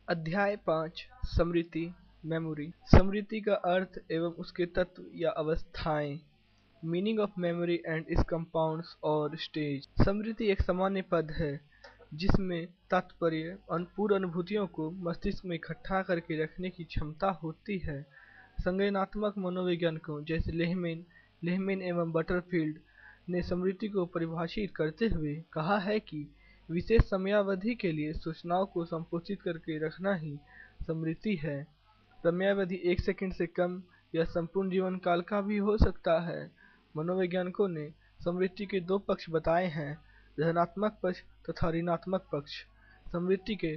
अध्याय 5 स्मृति मेमोरी। स्मृति का अर्थ एवं उसके तत्व या अवस्थाएं। मीनिंग ऑफ मेमोरी एंड इस कंपाउंड्स और स्टेज। स्मृति एक सामान्य पद है जिसमें तात्पर्य पूर्व अनुभूतियों को मस्तिष्क में इकट्ठा करके रखने की क्षमता होती है। संज्ञानात्मक मनोवैज्ञानिकों जैसे लेहमैन एवं बटरफील्ड ने स्मृति को परिभाषित करते हुए कहा है कि विशेष समयावधि के लिए सूचनाओं को संपोषित करके रखना ही स्मृति है। समयावधि 1 सेकंड से कम या संपूर्ण जीवन काल का भी हो सकता है। मनोवैज्ञानिकों ने स्मृति के दो पक्ष बताए हैं, धनात्मक पक्ष तथा ऋणात्मक पक्ष। स्मृति के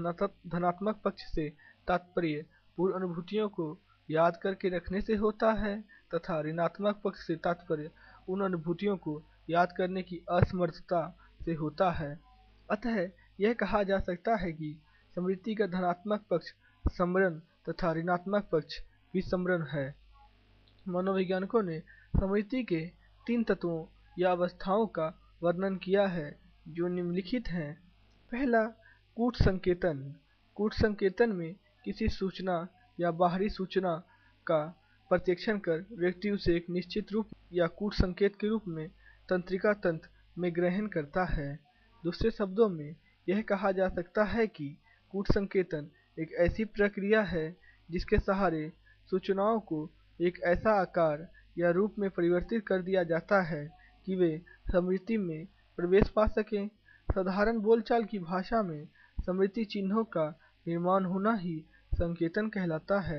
धनात्मक पक्ष से तात्पर्य पूर्व अनुभूतियों को याद करके रखने से होता है तथा ऋणात्मक पक्ष से तात्पर्य उन अनुभूतियों को याद करने की असमर्थता से होता है। अतः यह कहा जा सकता है कि स्मृति का धनात्मक पक्ष स्मरण तथा ऋणात्मक पक्ष विस्मरण है। मनोवैज्ञानिकों ने स्मृति के 3 तत्वों या अवस्थाओं का वर्णन किया है जो निम्नलिखित हैं। पहला, कूट संकेतन। कूट संकेतन में किसी सूचना या बाहरी सूचना का प्रत्यक्षण कर व्यक्ति उसे एक निश्चित रूप या कूट संकेत के रूप में तंत्रिका तंत्र में ग्रहण करता है। दूसरे शब्दों में यह कहा जा सकता है कि कूट संकेतन एक ऐसी प्रक्रिया है जिसके सहारे सूचनाओं को एक ऐसा आकार या रूप में परिवर्तित कर दिया जाता है कि वे स्मृति में प्रवेश पा सकें। साधारण बोलचाल की भाषा में स्मृति चिन्हों का निर्माण होना ही संकेतन कहलाता है।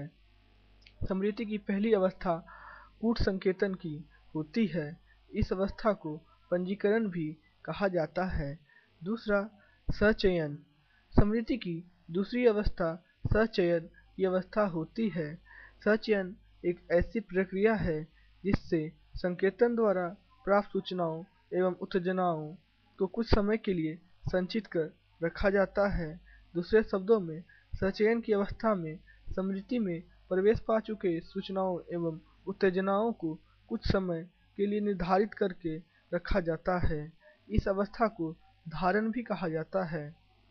स्मृति की पहली अवस्था कूट संकेतन की होती है। इस अवस्था को पंजीकरण भी कहा जाता है। दूसरा, सचयन। स्मृति की दूसरी अवस्था सचयन की अवस्था होती है। सचयन एक ऐसी प्रक्रिया है जिससे संकेतन द्वारा प्राप्त सूचनाओं एवं उत्तेजनाओं को कुछ समय के लिए संचित कर रखा जाता है। दूसरे शब्दों में, सचयन की अवस्था में स्मृति में प्रवेश पा चुके सूचनाओं एवं उत्तेजनाओं को कुछ समय के लिए निर्धारित करके रखा जाता है। इस अवस्था को धारण भी कहा जाता है।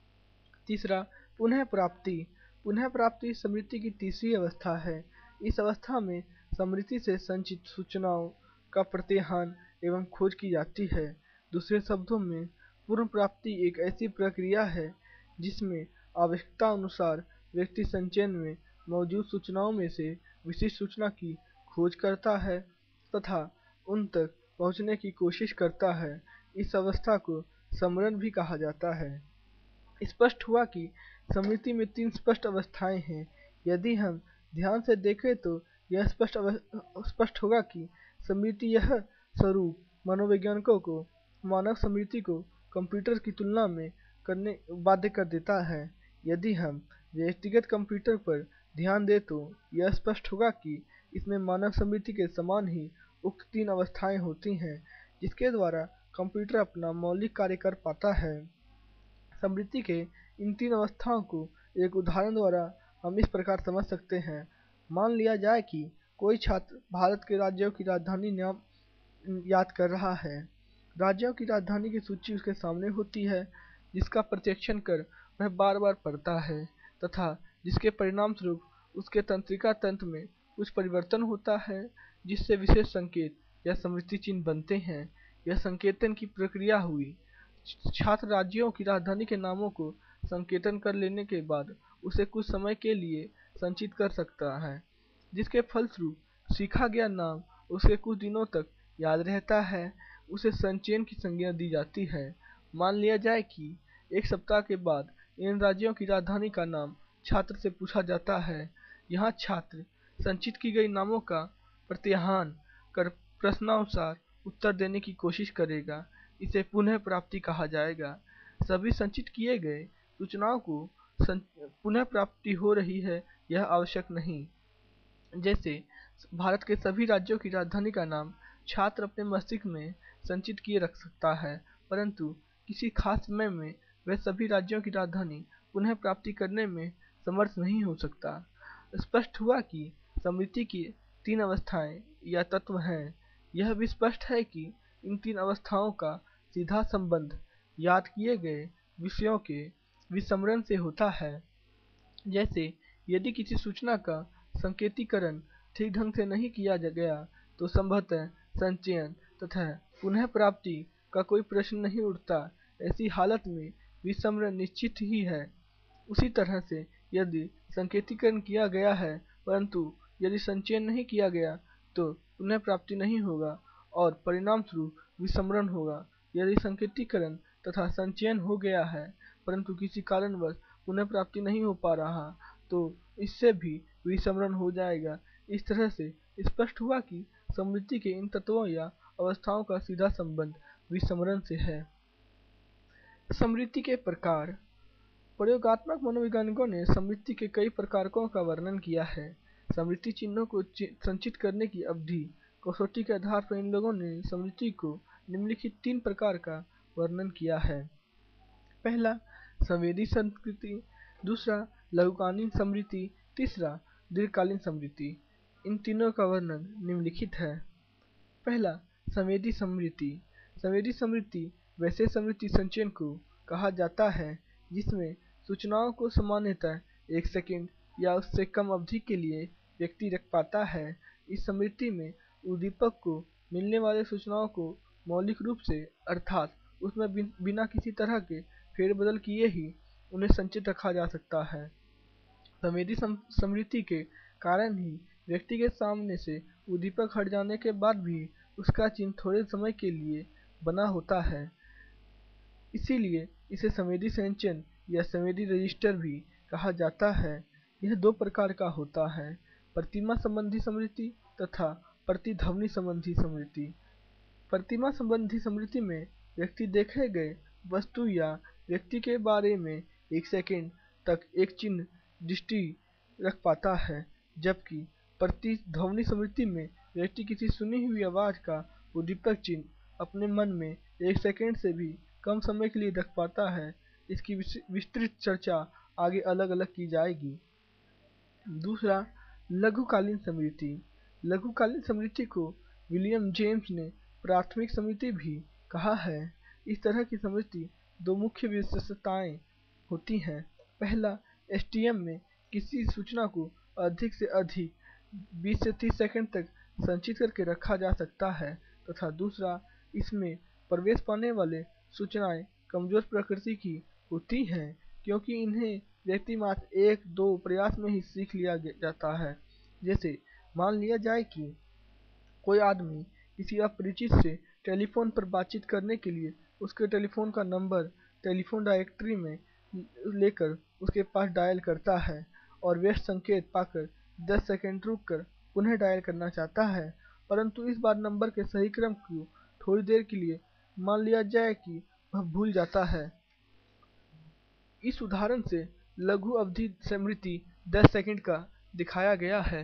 तीसरा, पुनः प्राप्ति। पुनः प्राप्ति स्मृति की तीसरी अवस्था है। इस अवस्था में स्मृति से संचित सूचनाओं का प्रत्याहान एवं खोज की जाती है। दूसरे शब्दों में, पुनः प्राप्ति एक ऐसी प्रक्रिया है जिसमें आवश्यकता अनुसार व्यक्ति संचयन में मौजूद सूचनाओं में से विशिष्ट सूचना की खोज करता है तथा उन तक पहुंचने की कोशिश करता है। इस अवस्था को स्मरण भी कहा जाता है। स्पष्ट हुआ कि स्मृति में 3 स्पष्ट अवस्थाएं हैं। यदि हम ध्यान से देखें तो यह स्पष्ट होगा कि स्मृति यह स्वरूप मनोवैज्ञानिकों को मानव स्मृति को कंप्यूटर की तुलना में करने बाध्य कर देता है। यदि हम व्यक्तिगत कंप्यूटर पर ध्यान दें तो यह स्पष्ट होगा कि इसमें मानव स्मृति के समान ही उक्त 3 अवस्थाएं होती हैं जिसके द्वारा कंप्यूटर अपना मौलिक कार्य कर पाता है। स्मृति के इन 3 अवस्थाओं को एक उदाहरण द्वारा हम इस प्रकार समझ सकते हैं। मान लिया जाए कि कोई छात्र भारत के राज्यों की राजधानी नाम याद कर रहा है। राज्यों की राजधानी की सूची उसके सामने होती है जिसका प्रत्यक्षण कर वह बार बार पढ़ता है तथा जिसके परिणाम स्वरूप उसके तंत्रिका तंत्र में कुछ परिवर्तन होता है जिससे विशेष संकेत या स्मृति चिन्ह बनते हैं। यह संकेतन की प्रक्रिया हुई। छात्र राज्यों की राजधानी के नामों को संकेतन कर लेने के बाद उसे कुछ समय के लिए संचित कर सकता है, जिसके फलस्वरूप सीखा गया नाम उसके कुछ दिनों तक याद रहता है। उसे संचयन की संज्ञा दी जाती है। मान लिया जाए कि 1 सप्ताह के बाद इन राज्यों की राजधानी का नाम छात्र से पूछा जाता है। यहाँ छात्र संचित की गई नामों का प्रत्याहान कर प्रश्नानुसार उत्तर देने की कोशिश करेगा। इसे पुनः प्राप्ति कहा जाएगा। सभी संचित किए गए सूचनाओं को पुनः प्राप्ति हो रही है यह आवश्यक नहीं। जैसे भारत के सभी राज्यों की राजधानी का नाम छात्र अपने मस्तिष्क में संचित किए रख सकता है, परंतु किसी खास समय में वह सभी राज्यों की राजधानी पुनः प्राप्ति करने में समर्थ नहीं हो सकता। स्पष्ट हुआ कि स्मृति की 3 अवस्थाएं या तत्व हैं। यह भी स्पष्ट है कि इन 3 अवस्थाओं का सीधा संबंध याद किए गए विषयों के विस्मरण से होता है। जैसे यदि किसी सूचना का संकेतीकरण ठीक ढंग से नहीं किया गया तो संभवतः संचयन तथा पुनः प्राप्ति का कोई प्रश्न नहीं उठता। ऐसी हालत में विस्मरण निश्चित ही है। उसी तरह से यदि संकेतीकरण किया गया है परंतु यदि संचयन नहीं किया गया तो पुनः प्राप्ति नहीं होगा और परिणाम स्वरूप विस्मरण होगा। यदि संकेतीकरण तथा संचयन हो गया है परंतु किसी कारणवश पुनः प्राप्ति नहीं हो पा रहा तो इससे भी विस्मरण हो जाएगा। इस तरह से स्पष्ट हुआ कि स्मृति के इन तत्वों या अवस्थाओं का सीधा संबंध विस्मरण से है। स्मृति के प्रकार। प्रयोगात्मक मनोवैज्ञानिकों ने स्मृति के कई प्रकारों का वर्णन किया है। स्मृति चिन्हों को संचित करने की अवधि कसौटी के आधार पर इन लोगों ने स्मृति को निम्नलिखित 3 प्रकार का वर्णन किया है। पहला, संवेदी स्मृति। दूसरा, लघुकालीन स्मृति। तीसरा, दीर्घकालीन स्मृति। इन तीनों का वर्णन निम्नलिखित है। पहला, संवेदी स्मृति। संवेदी स्मृति वैसे स्मृति संचयन को कहा जाता है जिसमें सूचनाओं को सामान्यतः 1 सेकंड या उससे कम अवधि के लिए व्यक्ति रख पाता है। इस स्मृति में उद्दीपक को मिलने वाले सूचनाओं को मौलिक रूप से अर्थात उसमें बिना किसी तरह के फेरबदल किए ही उन्हें संचित रखा जा सकता है। संवेदी स्मृति के कारण ही व्यक्ति के सामने से उद्दीपक हट जाने के बाद भी उसका चिन्ह थोड़े समय के लिए बना होता है। इसीलिए इसे संवेदी संचयन या संवेदी रजिस्टर भी कहा जाता है। यह 2 प्रकार का होता है, प्रतिमा संबंधी स्मृति तथा प्रतिध्वनि संबंधी स्मृति। प्रतिमा संबंधी स्मृति में व्यक्ति देखे गए वस्तु या व्यक्ति के बारे में 1 सेकंड तक एक चिन्ह दृष्टि रख पाता है, जबकि प्रतिध्वनि स्मृति में व्यक्ति किसी सुनी हुई आवाज का उद्दीपक चिन्ह अपने मन में 1 सेकंड से भी कम समय के लिए रख पाता है। इसकी विस्तृत चर्चा आगे अलग अलग की जाएगी। दूसरा, लघुकालीन स्मृति। लघुकालीन स्मृति को विलियम जेम्स ने प्राथमिक स्मृति भी कहा है। इस तरह की स्मृति 2 मुख्य विशेषताएं होती हैं। पहला, एसटीएम में किसी सूचना को अधिक से अधिक 20 से 30 सेकंड तक संचित करके रखा जा सकता है तथा दूसरा, इसमें प्रवेश पाने वाले सूचनाएं कमजोर प्रकृति की होती हैं क्योंकि इन्हें व्यक्ति मात्र 1-2 प्रयास में ही सीख लिया जाता है। जैसे मान लिया जाए कि कोई आदमी किसी अपरिचित से टेलीफोन पर बातचीत करने के लिए उसके टेलीफोन का नंबर टेलीफोन डायरेक्टरी में लेकर उसके पास डायल करता है और व्यस्त संकेत पाकर 10 सेकंड रुककर पुनः डायल करना चाहता है, परंतु इस बार नंबर के सही क्रम को थोड़ी देर के लिए मान लिया जाए कि वह भूल जाता है। इस उदाहरण से लघु अवधि स्मृति 10 सेकंड का दिखाया गया है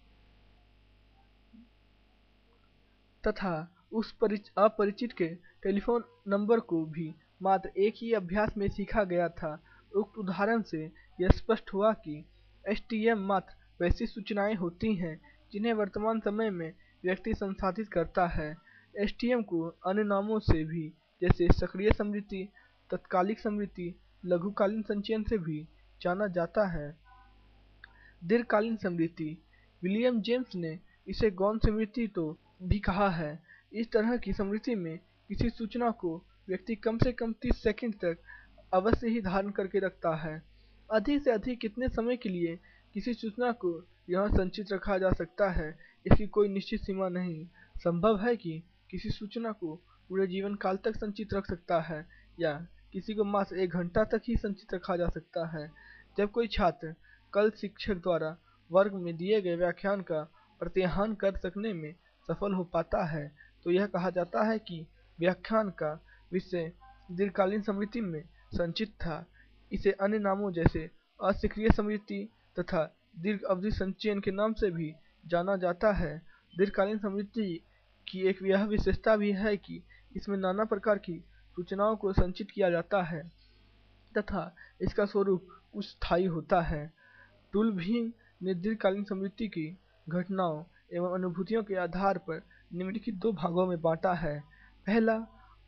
तथा उस अपरिचित के टेलीफोन नंबर को भी मात्र एक ही अभ्यास में सीखा गया था। उक्त उदाहरण से यह स्पष्ट हुआ कि एसटीएम मात्र वैसी सूचनाएं होती हैं जिन्हें वर्तमान समय में व्यक्ति संसाधित करता है। एसटीएम को अन्य नामों से भी जैसे सक्रिय स्मृति, तत्कालिक स्मृति, लघुकालीन संचयन से भी जाना जाता है। दीर्घकालीन स्मृति। विलियम जेम्स ने इसे गौण स्मृति तो भी कहा है। इस तरह की स्मृति में किसी सूचना को व्यक्ति कम से कम 30 सेकंड तक अवश्य ही धारण करके रखता है। अधिक से अधिक कितने समय के लिए किसी सूचना को यहाँ संचित रखा जा सकता है, इसकी कोई निश्चित सीमा नहीं। संभव है कि किसी सूचना को पूरे जीवन काल तक संचित रख सकता है या किसी को मात्र 1 घंटा तक ही संचित रखा जा सकता है। जब कोई छात्र कल शिक्षक द्वारा वर्ग में दिए गए व्याख्यान का प्रत्याहन कर सकने में सफल हो पाता है तो यह कहा जाता है कि व्याख्यान का विषय दीर्घकालीन स्मृति में संचित था। इसे अन्य नामों जैसे असक्रिय स्मृति तथा दीर्घ अवधि संचयन के नाम से भी जाना जाता है। दीर्घकालीन स्मृति की एक यह विशेषता भी है कि इसमें नाना प्रकार की सूचनाओं को संचित किया जाता है तथा इसका स्वरूप कुछ स्थायी होता है। टूलभिंग ने दीर्घकालीन स्मृति की घटनाओं एवं अनुभूतियों के आधार पर निम्नलिखित 2 भागों में बांटा है। पहला,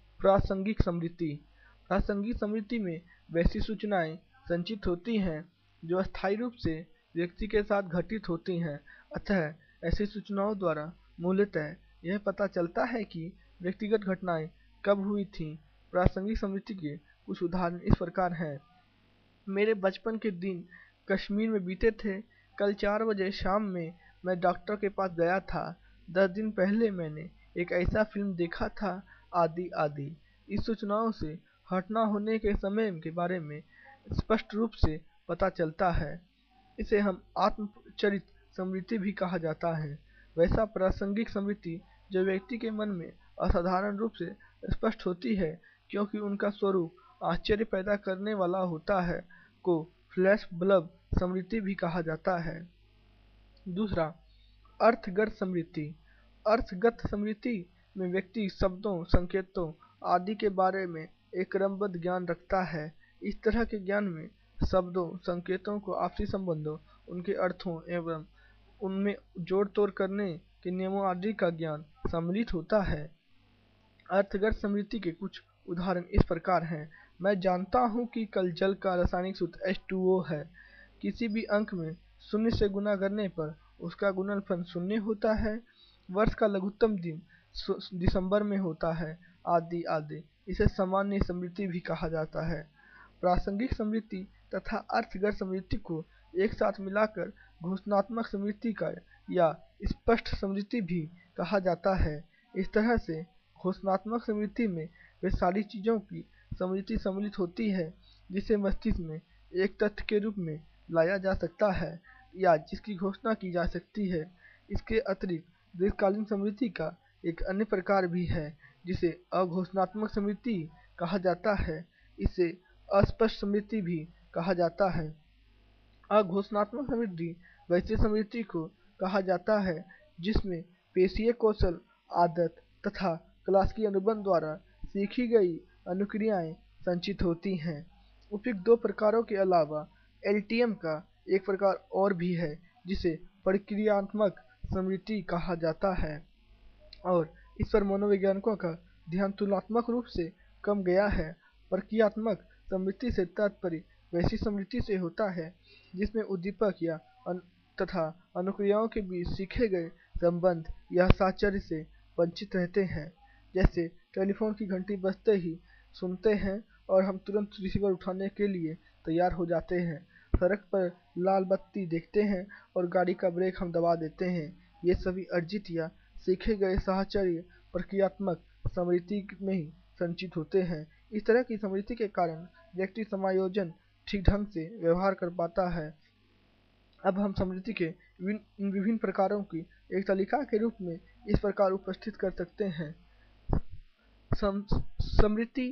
प्रासंगिक स्मृति। प्रासंगिक स्मृति में वैसी सूचनाएं संचित होती हैं जो अस्थायी रूप से व्यक्ति के साथ घटित होती हैं। अतः ऐसी सूचनाओं द्वारा मूलतः यह पता चलता है कि व्यक्तिगत घटनाएं कब हुई थीं। प्रासंगिक स्मृति के कुछ उदाहरण इस प्रकार हैं। मेरे बचपन के दिन कश्मीर में बीते थे। कल 4 बजे शाम में मैं डॉक्टर के पास गया था। 10 दिन पहले मैंने एक ऐसा फिल्म देखा था, आदि आदि। इस सूचनाओं से घटना होने के समय के बारे में स्पष्ट रूप से पता चलता है। इसे हम आत्मचरित स्मृति भी कहा जाता है। वैसा प्रासंगिक स्मृति जो व्यक्ति के मन में असाधारण रूप से स्पष्ट होती है क्योंकि उनका स्वरूप आश्चर्य पैदा करने वाला होता है, को फ्लैश बल्ब स्मृति भी कहा जाता है। दूसरा, अर्थगत स्मृति। अर्थगत स्मृति में व्यक्ति शब्दों, संकेतों आदि के बारे में एक क्रमबद्ध ज्ञान रखता है। इस तरह के ज्ञान में शब्दों, संकेतों को आपसी संबंधों, उनके अर्थों एवं उनमें जोड़ तोड़ करने के नियमों आदि का ज्ञान सम्मिलित होता है। अर्थगत स्मृति के कुछ उदाहरण इस प्रकार हैं। मैं जानता हूँ कि कल जल का रासायनिक सूत्र H2O है। किसी भी अंक में शून्य से गुणा करने पर उसका गुणनफल शून्य होता है। वर्ष का लघुत्तम दिन दिसंबर में होता है, आदि आदि। इसे सामान्य स्मृति भी कहा जाता है। प्रासंगिक स्मृति तथा अर्थगत स्मृति को एक साथ मिलाकर घोषणात्मक स्मृति का या स्पष्ट स्मृति भी कहा जाता है। इस तरह से घोषणात्मक स्मृति में वे सारी चीज़ों की स्मृति सम्मिलित होती है जिसे मस्तिष्क में एक तथ्य के रूप में लाया जा सकता है या जिसकी घोषणा की जा सकती है। इसके अतिरिक्त दीर्घकालीन स्मृति का एक अन्य प्रकार भी है जिसे अघोषणात्मक स्मृति कहा जाता है। इसे अस्पष्ट स्मृति भी कहा जाता है। अघोषणात्मक स्मृति वैसी स्मृति को कहा जाता है जिसमें पेशीय कौशल, आदत तथा क्लास की अनुबंध द्वारा सीखी गई अनुक्रियाएं संचित होती हैं। उपयुक्त दो प्रकारों के अलावा LTM का एक प्रकार और भी है जिसे प्रक्रियात्मक स्मृति कहा जाता है और इस पर मनोवैज्ञानिकों का ध्यान तुलनात्मक रूप से कम गया है। प्रक्रियात्मक स्मृति से तात्पर्य वैसी स्मृति से होता है जिसमें उद्दीपक या तथा अनुक्रियाओं के बीच सीखे गए संबंध या साहचर्य से वंचित रहते हैं। जैसे टेलीफोन की घंटी बजते ही सुनते हैं और हम तुरंत रिसीवर उठाने के लिए तैयार हो जाते हैं। सड़क पर लाल बत्ती देखते हैं और गाड़ी का ब्रेक हम दबा देते हैं। ये सभी अर्जित या सीखे गए साहचर्य प्रक्रियात्मक स्मृति में ही संचित होते हैं। इस तरह की स्मृति के कारण व्यक्ति समायोजन ठीक ढंग से व्यवहार कर पाता है। अब हम स्मृति के विभिन्न प्रकारों की एक तालिका के रूप में इस प्रकार उपस्थित कर सकते हैं। स्मृति,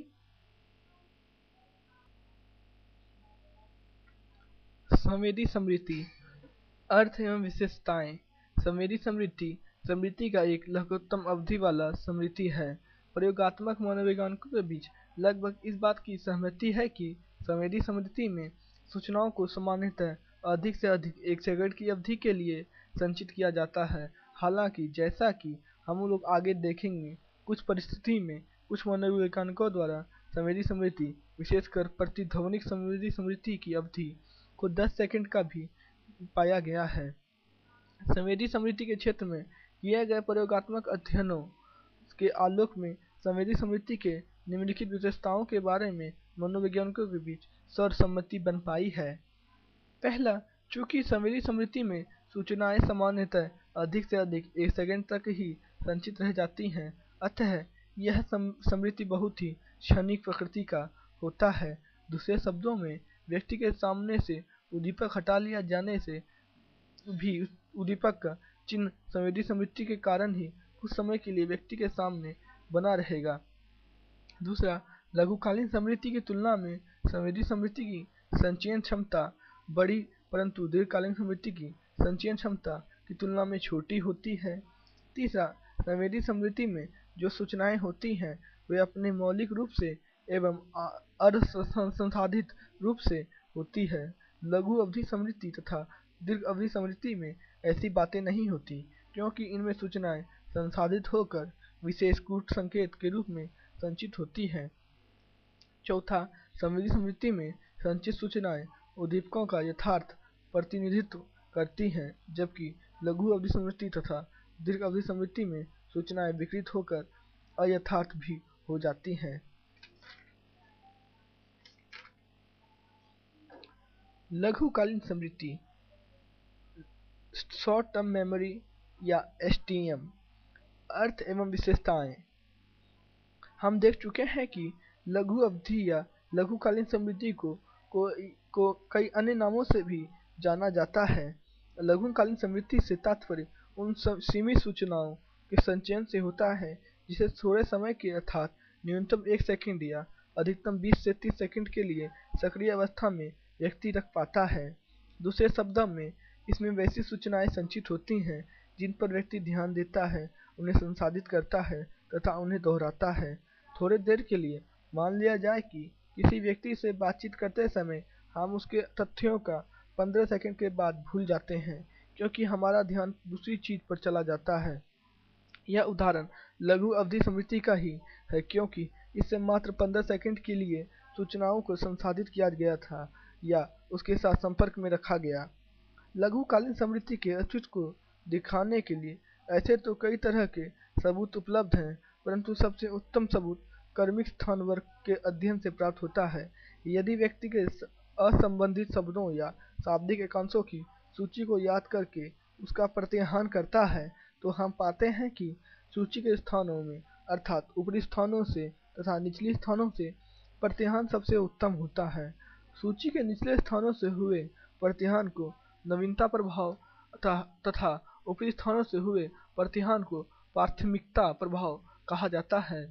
संवेदी स्मृति, अर्थ एवं विशेषताएं। संवेदी स्मृति स्मृति का एक लघुत्तम अवधि वाला स्मृति है। प्रयोगात्मक मनोवैज्ञानिकों के बीच लगभग इस बात की सहमति है कि संवेदी स्मृति में सूचनाओं को सामान्यतः अधिक से अधिक 1 सेकंड की अवधि के लिए संचित किया जाता है। हालांकि जैसा कि हम लोग आगे देखेंगे, कुछ परिस्थिति में कुछ मनोवैज्ञानिकों द्वारा संवेदी स्मृति, विशेषकर प्रतिध्वनिक संवेदी स्मृति की अवधि को 10 सेकंड का भी पाया गया है। संवेदी स्मृति के क्षेत्र में किए गए प्रयोगात्मक अध्ययनों के आलोक में संवेदी स्मृति के निम्नलिखित विशेषताओं के बारे में मनोवैज्ञानिकों के बीच सर्वसम्मति बन पाई है। पहला, चूंकि संवेदी स्मृति में सूचनाएं सामान्यतः अधिक से अधिक 1 सेकंड तक ही संचित रह जाती हैं, अतः यह स्मृति बहुत ही क्षणिक प्रकृति का होता है। दूसरे शब्दों में, व्यक्ति के सामने से उद्दीपक हटा लिया जाने से भी उद्दीपक का चिन्ह संवेदी स्मृति के कारण ही कुछ समय के लिए व्यक्ति के सामने बना रहेगा। दूसरा, लघुकालीन स्मृति की तुलना में संवेदी स्मृति की संचयन क्षमता बड़ी परंतु दीर्घकालीन स्मृति की संचयन क्षमता की तुलना में छोटी होती है। तीसरा, संवेदी स्मृति में जो सूचनाएं होती हैं वे अपने मौलिक रूप से एवं अर्ध-संसाधित रूप से होती है। लघु अवधि स्मृति तथा दीर्घ अवधि स्मृति में ऐसी बातें नहीं होती क्योंकि इनमें सूचनाएं संसाधित होकर विशेष कूट संकेत के रूप में संचित होती हैं। चौथा, संवेदी स्मृति में संचित सूचनाएं उद्दीपकों का यथार्थ प्रतिनिधित्व करती हैं, जबकि लघु अवधि स्मृति तथा दीर्घ अवधि स्मृति में सूचनाएं विकृत होकर अयथार्थ भी हो जाती हैं। लघुकालीन स्मृति, शॉर्ट टर्म मेमोरी या एसटीएम। अर्थ एवं विशेषताएं। हम देख चुके हैं कि लघु अवधि या लघुकालीन स्मृति को कई अन्य नामों से भी जाना जाता है। लघुकालीन स्मृति से तात्पर्य उन सीमित सूचनाओं के संचयन से होता है जिसे थोड़े समय के अर्थात न्यूनतम 1 सेकंड या अधिकतम 20 से 30 सेकंड के लिए सक्रिय अवस्था में व्यक्ति रख पाता है। दूसरे शब्दों में, इसमें वैसी सूचनाएं संचित होती हैं जिन पर व्यक्ति ध्यान देता है, उन्हें संसाधित करता है तथा उन्हें दोहराता है। थोड़ी देर के लिए मान लिया जाए कि किसी व्यक्ति से बातचीत करते समय हम उसके तथ्यों का 15 सेकंड के बाद भूल जाते हैं क्योंकि हमारा ध्यान दूसरी चीज पर चला जाता है। यह उदाहरण लघु अवधि स्मृति का ही है क्योंकि इससे मात्र 15 सेकंड के लिए सूचनाओं को संसाधित किया गया था या उसके साथ संपर्क में रखा गया। लघुकालीन स्मृति के अस्तित्व को दिखाने के लिए ऐसे तो कई तरह के सबूत उपलब्ध हैं, परंतु सबसे उत्तम सबूत कर्मिक स्थान वर्ग के अध्ययन से प्राप्त होता है। यदि व्यक्ति के असंबंधित शब्दों या शाब्दिक एकांशों की सूची को याद करके उसका प्रत्याहान करता है, तो हम पाते हैं कि सूची के स्थानों में अर्थात ऊपरी स्थानों से तथा निचली स्थानों से प्रत्याहान सबसे उत्तम होता है। सूची के निचले स्थानों से हुए प्रत्याहान को नवीनता प्रभाव तथा ऊपरी स्थानों से हुए प्रत्याहान को प्राथमिकता प्रभाव कहा जाता है।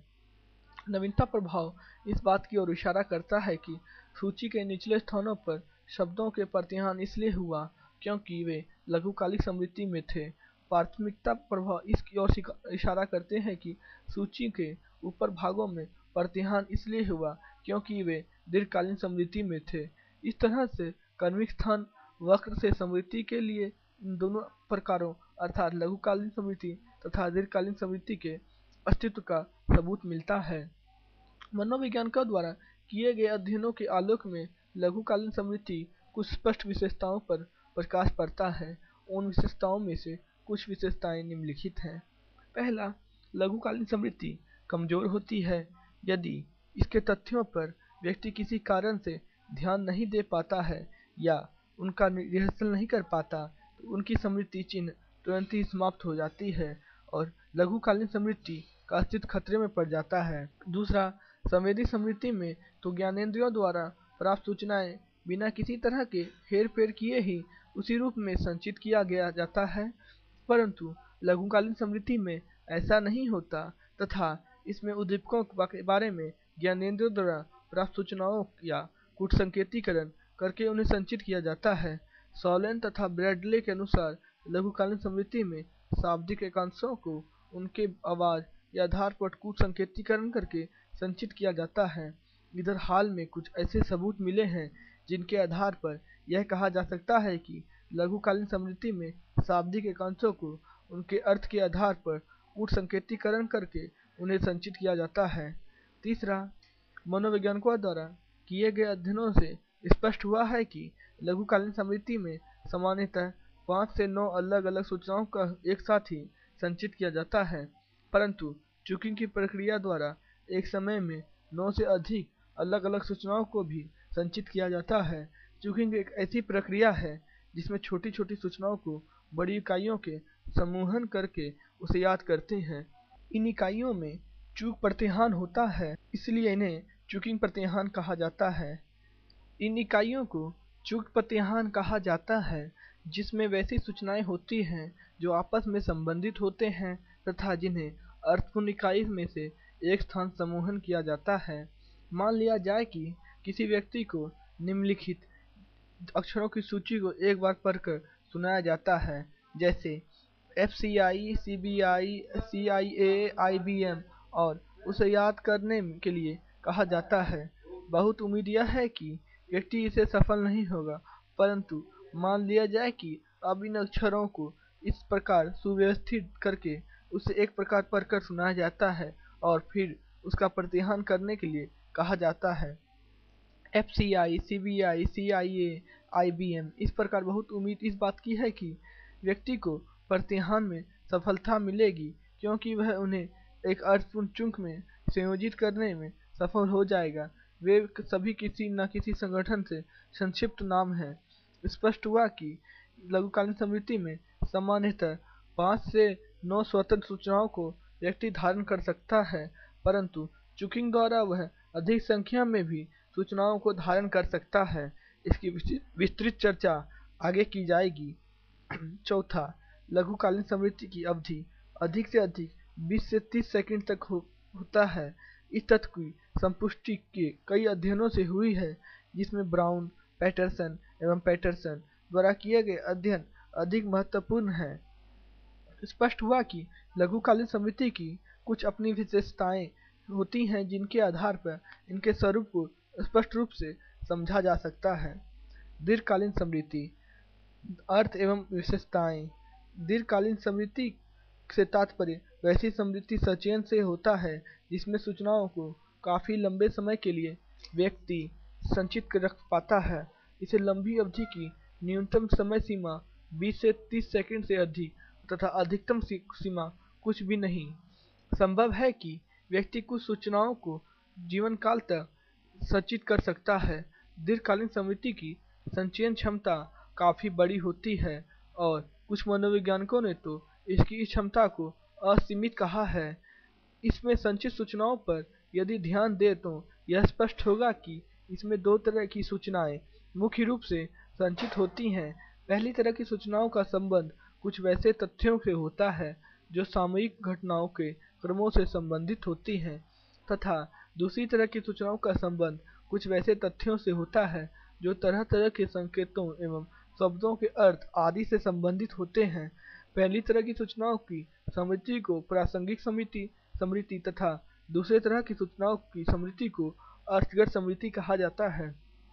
नवीनता प्रभाव इस बात की ओर इशारा करता है कि सूची के निचले स्थानों पर शब्दों के प्रत्याहान इसलिए हुआ क्योंकि वे लघुकालिक स्मृति में थे। प्राथमिकता प्रभाव इसकी ओर इशारा करते हैं कि सूची के ऊपर भागों में प्रत्याहान इसलिए हुआ क्योंकि वे दीर्घकालीन स्मृति में थे। इस तरह से कर्मिक स्थान वक्र से स्मृति के लिए इन दोनों प्रकारों अर्थात लघुकालीन स्मृति तथा दीर्घकालीन स्मृति के अस्तित्व का सबूत मिलता है। मनोवैज्ञानिकों द्वारा किए गए अध्ययनों के आलोक में लघुकालीन स्मृति कुछ स्पष्ट विशेषताओं पर प्रकाश पड़ता है। उन विशेषताओं में से कुछ विशेषताएं निम्नलिखित हैं। पहला, लघुकालीन स्मृति कमजोर होती है। यदि इसके तथ्यों पर व्यक्ति किसी कारण से ध्यान नहीं दे पाता है या उनका रिहर्सल नहीं कर पाता, तो उनकी स्मृति चिन्ह तुरंत ही समाप्त हो जाती है और लघुकालीन स्मृति का अस्तित्व खतरे में पड़ जाता है। दूसरा, संवेदी स्मृति में तो ज्ञानेंद्रियों द्वारा प्राप्त सूचनाएं बिना किसी तरह के हेर फेर किए ही उसी रूप में संचित किया गया जाता है, परंतु लघुकालीन स्मृति में ऐसा नहीं होता तथा इसमें उद्दीपकों के बारे में ज्ञानेंद्रियों द्वारा प्राप्त सूचनाओं या कूट संकेतीकरण करके उन्हें संचित किया जाता है। सॉलेन तथा ब्रैडले के अनुसार लघुकालीन स्मृति में शाब्दिक एकांशों को उनके आवाज या आधार पर कूट संकेतीकरण करके संचित किया जाता है। इधर हाल में कुछ ऐसे सबूत मिले हैं जिनके आधार पर यह कहा जा सकता है कि लघुकालीन स्मृति में शाब्दिक एकांशों को उनके अर्थ के आधार पर कूट संकेतीकरण करके उन्हें संचित किया जाता है। तीसरा, मनोवैज्ञानिकों द्वारा किए गए अध्ययनों से स्पष्ट हुआ है कि लघुकालीन स्मृति में सामान्यतः 5 से 9 अलग अलग सूचनाओं का एक साथ ही संचित किया जाता है, परंतु चुकिंग की प्रक्रिया द्वारा एक समय में 9 से अधिक अलग अलग सूचनाओं को भी संचित किया जाता है। चुकिंग एक ऐसी प्रक्रिया है जिसमें छोटी छोटी सूचनाओं को बड़ी इकाइयों के समूहन करके उसे याद करते हैं। इन इकाइयों में चूक प्रत्याहान होता है, इसलिए इन्हें चुकिंग प्रत्याहान कहा जाता है। इन इकाइयों को चूक प्रत्याहान कहा जाता है जिसमें वैसी सूचनाएं होती हैं जो आपस में संबंधित होते हैं तथा जिन्हें अर्थपूर्ण इकाई में से एक स्थान समूहन किया जाता है। मान लिया जाए कि किसी व्यक्ति को निम्नलिखित अक्षरों की सूची को एक बार पढ़कर सुनाया जाता है, जैसे FCI, CBI, CIA, IBM, और उसे याद करने के लिए कहा जाता है। बहुत उम्मीद यह है कि व्यक्ति इसे सफल नहीं होगा, परंतु मान लिया जाए कि अब इन अक्षरों को इस प्रकार सुव्यवस्थित करके उसे एक प्रकार पढ़कर सुनाया जाता है और फिर उसका प्रत्याहान करने के लिए कहा जाता है। FCI, CBI, CIA, IBM इस प्रकार बहुत उम्मीद इस बात की है कि व्यक्ति को प्रतिहान में सफलता मिलेगी, क्योंकि वह उन्हें एक अर्थपूर्ण चुंक में संयोजित करने में सफल हो जाएगा। वे सभी किसी न किसी संगठन से संक्षिप्त नाम हैं। स्पष्ट हुआ कि लघुकालीन स्मृति में सामान्यतः 5 से 9 स्वतंत्र सूचनाओं को व्यक्ति धारण कर सकता है, परंतु चुकिंग द्वारा वह अधिक संख्या में भी सूचनाओं को धारण कर सकता है। इसकी विस्तृत चर्चा आगे की जाएगी। चौथा, लघुकालीन स्मृति की अवधि अधिक से अधिक 20 से 30 सेकंड तक होता है। इस तथ्य की संपुष्टि के कई अध्ययनों से हुई है, जिसमें ब्राउन, पैटरसन एवं पैटरसन द्वारा किए गए अध्ययन अधिक महत्वपूर्ण हैं। स्पष्ट हुआ कि लघुकालीन स्मृति की कुछ अपनी विशेषताएं होती हैं, जिनके आधार पर इनके स्वरूप को स्पष्ट रूप से समझा जा सकता है। दीर्घकालीन स्मृति, अर्थ एवं विशेषताएं। दीर्घकालीन स्मृति से तात्पर्य वैसी स्मृति सचयन से होता है जिसमें सूचनाओं को काफी लंबे समय के लिए व्यक्ति संचित कर रख पाता है। इसे लंबी अवधि की न्यूनतम समय सीमा 20 से 30 सेकंड से अधिक तथा अधिकतम सीमा कुछ भी नहीं। संभव है कि व्यक्ति कुछ सूचनाओं को जीवन काल तक संचित कर सकता है। दीर्घकालीन स्मृति की संचयन क्षमता काफी बड़ी होती है और कुछ मनोवैज्ञानिकों ने तो इसकी इस क्षमता को असीमित कहा है। इसमें संचित सूचनाओं पर यदि ध्यान दें तो यह स्पष्ट होगा कि इसमें दो तरह की सूचनाएं मुख्य रूप से संचित होती हैं। पहली तरह की सूचनाओं का संबंध कुछ वैसे तथ्यों से होता है जो सामयिक घटनाओं के क्रमों से संबंधित होती हैं, तथा दूसरी तरह की सूचनाओं का संबंध कुछ वैसे तथ्यों से होता है जो तरह तरह के संकेतों एवं शब्दों के अर्थ आदि से संबंधित होते हैं। पहली तरह की सूचनाओं की स्मृति को प्रासंगिक स्मृति तथा दूसरे तरह की सूचनाओं की स्मृति को अर्थगत स्मृति कहा जाता है।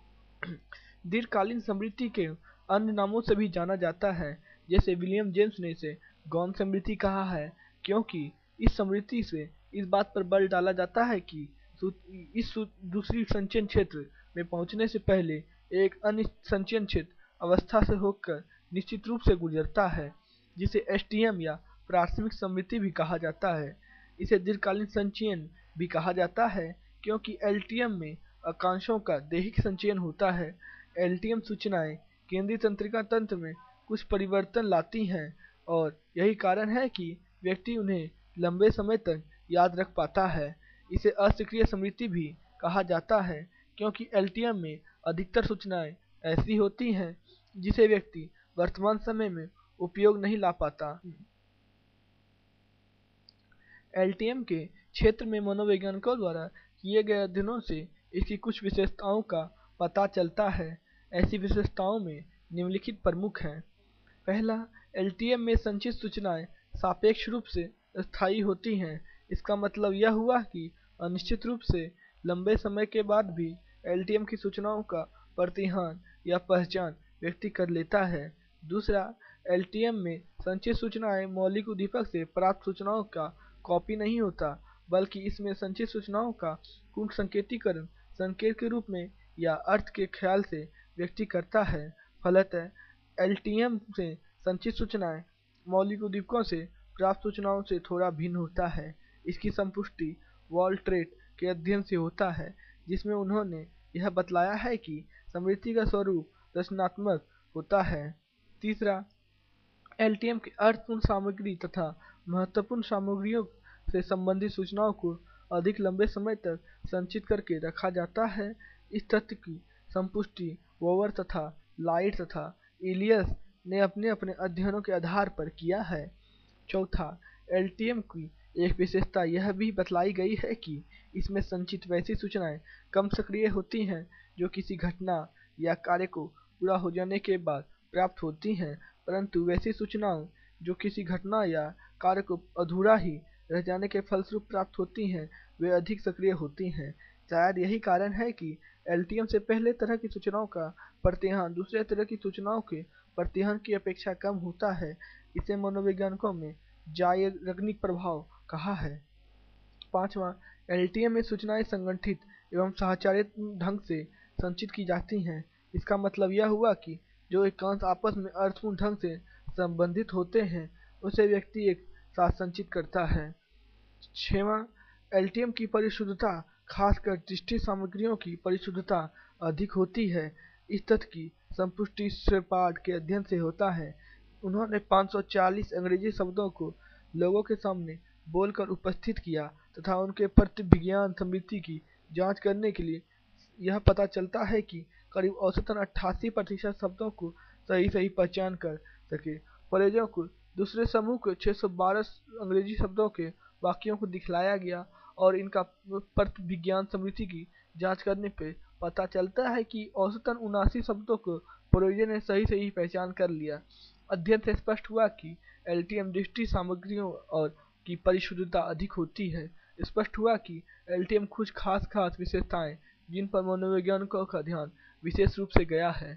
दीर्घकालीन स्मृति के अन्य नामों से भी जाना जाता है, जैसे विलियम जेम्स ने इसे गौण स्मृति कहा है, क्योंकि इस स्मृति से इस बात पर बल डाला जाता है कि दूसरी संचयन क्षेत्र में पहुंचने से पहले एक अन्य संचयन क्षेत्र अवस्था से होकर निश्चित रूप से गुजरता है, जिसे STM या प्राथमिक स्मृति भी कहा जाता है। इसे दीर्घकालीन संचयन भी कहा जाता है, क्योंकि LTM में अक्षांशों का दैहिक संचयन होता है। LTM सूचनाएं केंद्रीय तंत्रिका तंत्र में कुछ परिवर्तन लाती हैं और यही कारण है कि व्यक्ति उन्हें लंबे समय तक याद रख पाता है। इसे असक्रिय स्मृति भी कहा जाता है, क्योंकि LTM में अधिकतर सूचनाएं ऐसी होती हैं जिसे व्यक्ति वर्तमान समय में उपयोग नहीं ला पाता। LTM के क्षेत्र में मनोवैज्ञानिकों द्वारा किए गए अध्ययनों से इसकी कुछ विशेषताओं का पता चलता है। ऐसी विशेषताओं में निम्नलिखित प्रमुख हैं। पहला, LTM में संचित सूचनाएं सापेक्ष रूप से स्थायी होती हैं। इसका मतलब यह हुआ कि अनिश्चित रूप से लंबे समय के बाद भी LTM की सूचनाओं का प्रतिहान या पहचान व्यक्ति कर लेता है। दूसरा, LTM में संचित सूचनाएं मौलिक उद्दीपक से प्राप्त सूचनाओं का कॉपी नहीं होता, बल्कि इसमें संचित सूचनाओं का पूर्ण संकेतीकरण संकेत के रूप में या अर्थ के ख्याल से व्यक्ति करता है। फलतः LTM से संचित सूचनाएं मौलिक उद्दीपकों से प्राप्त सूचनाओं से थोड़ा भिन्न होता है। इसकी संपुष्टि वॉल्ट्रेट के अध्ययन से होता है, जिसमें उन्होंने यह बतलाया है कि स्मृति का स्वरूप रचनात्मक होता है। तीसरा, LTM की अर्थपूर्ण सामग्री तथा महत्वपूर्ण सामग्रियों से संबंधित सूचनाओं को अधिक लंबे समय तक संचित करके रखा जाता है। इस तथ्य की संपुष्टि वोवर तथा लाइट तथा इलियस ने अपने अपने अध्ययनों के आधार पर किया है। चौथा, LTM की एक विशेषता यह भी बतलाई गई है कि इसमें संचित वैसी सूचनाएं कम सक्रिय होती हैं जो किसी घटना या कार्य को पूरा हो जाने के बाद प्राप्त होती हैं, परंतु वैसी सूचनाओं जो किसी घटना या कार्य को अधूरा ही रह जाने के फलस्वरूप प्राप्त होती हैं, वे अधिक सक्रिय होती हैं। शायद यही कारण है कि LTM से पहले तरह की सूचनाओं का प्रतिहान दूसरे तरह की सूचनाओं के प्रतिहान की अपेक्षा कम होता है। इसे मनोवैज्ञानिकों में जायरग्निक प्रभाव कहा है। पांचवा, LTM में सूचनाएं संगठित एवं साहचर्यात्मक ढंग से संचित की जाती हैं। इसका मतलब यह हुआ कि जो एकांश आपस में अर्थपूर्ण ढंग से संबंधित होते हैं उसे व्यक्ति एक साथ संचित करता है। 6वां, एल्टियम की परिशुद्धता खासकर दृष्टि सामग्रियों की परिशुद्धता अधिक होती है। इस तथ्य की संपुष्टि शेपार्ड के अध्ययन से होता है। उन्होंने 540 अंग्रेजी शब्दों को लोगों के सामने बोलकर उपस्थित किया तथा उनके प्रतिविज्ञान समृद्धि की जांच करने के लिए यह पता चलता है कि करीब औसतन 88% शब्दों को सही पहचान कर सके। प्रयोजों को दूसरे समूह के 612 अंग्रेजी शब्दों के वाक्यों को दिखलाया गया और इनका प्रतिविज्ञान समृद्धि की जांच करने पे पता चलता है कि औसतन 79 शब्दों को प्रयोजन ने सही पहचान कर लिया। अध्ययन से स्पष्ट हुआ कि एल्टियम दृष्टि सामग्रियों और की परिशुद्धता अधिक होती है। स्पष्ट हुआ कि एल्टियम कुछ खास विशेषताएं जिन पर मनोवैज्ञानिकों का ध्यान विशेष रूप से गया है।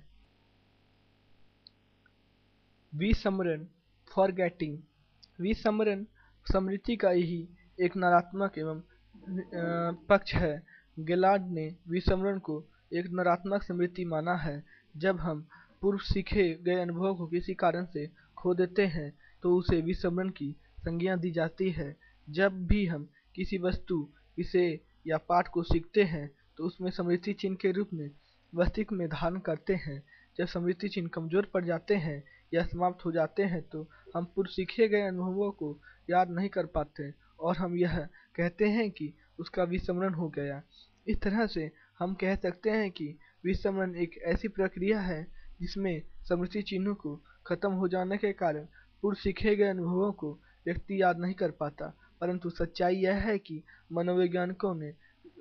विस्मरण, फॉरगेटिंग। विस्मरण स्मृति का ही एक नकारात्मक एवं पक्ष है। गेलार्ड ने विस्मरण को एक नकारात्मक स्मृति माना है। जब हम पूर्व सीखे गए अनुभवों को किसी कारण से खो देते हैं तो उसे विस्मरण की संज्ञा दी जाती है। जब भी हम किसी वस्तु, विषय या पाठ को सीखते हैं तो उसमें स्मृति चिन्ह के रूप में मस्तिष्क में धारण करते हैं। जब स्मृति चिन्ह कमजोर पड़ जाते हैं या समाप्त हो जाते हैं तो हम पूर्व सीखे गए अनुभवों को याद नहीं कर पाते और हम यह कहते हैं कि उसका विस्मरण हो गया। इस तरह से हम कह सकते हैं कि विस्मरण एक ऐसी प्रक्रिया है जिसमें स्मृति चिन्हों को खत्म हो जाने के कारण पूर्व सीखे गए अनुभवों को व्यक्ति याद नहीं कर पाता। परंतु सच्चाई यह है कि मनोवैज्ञानिकों ने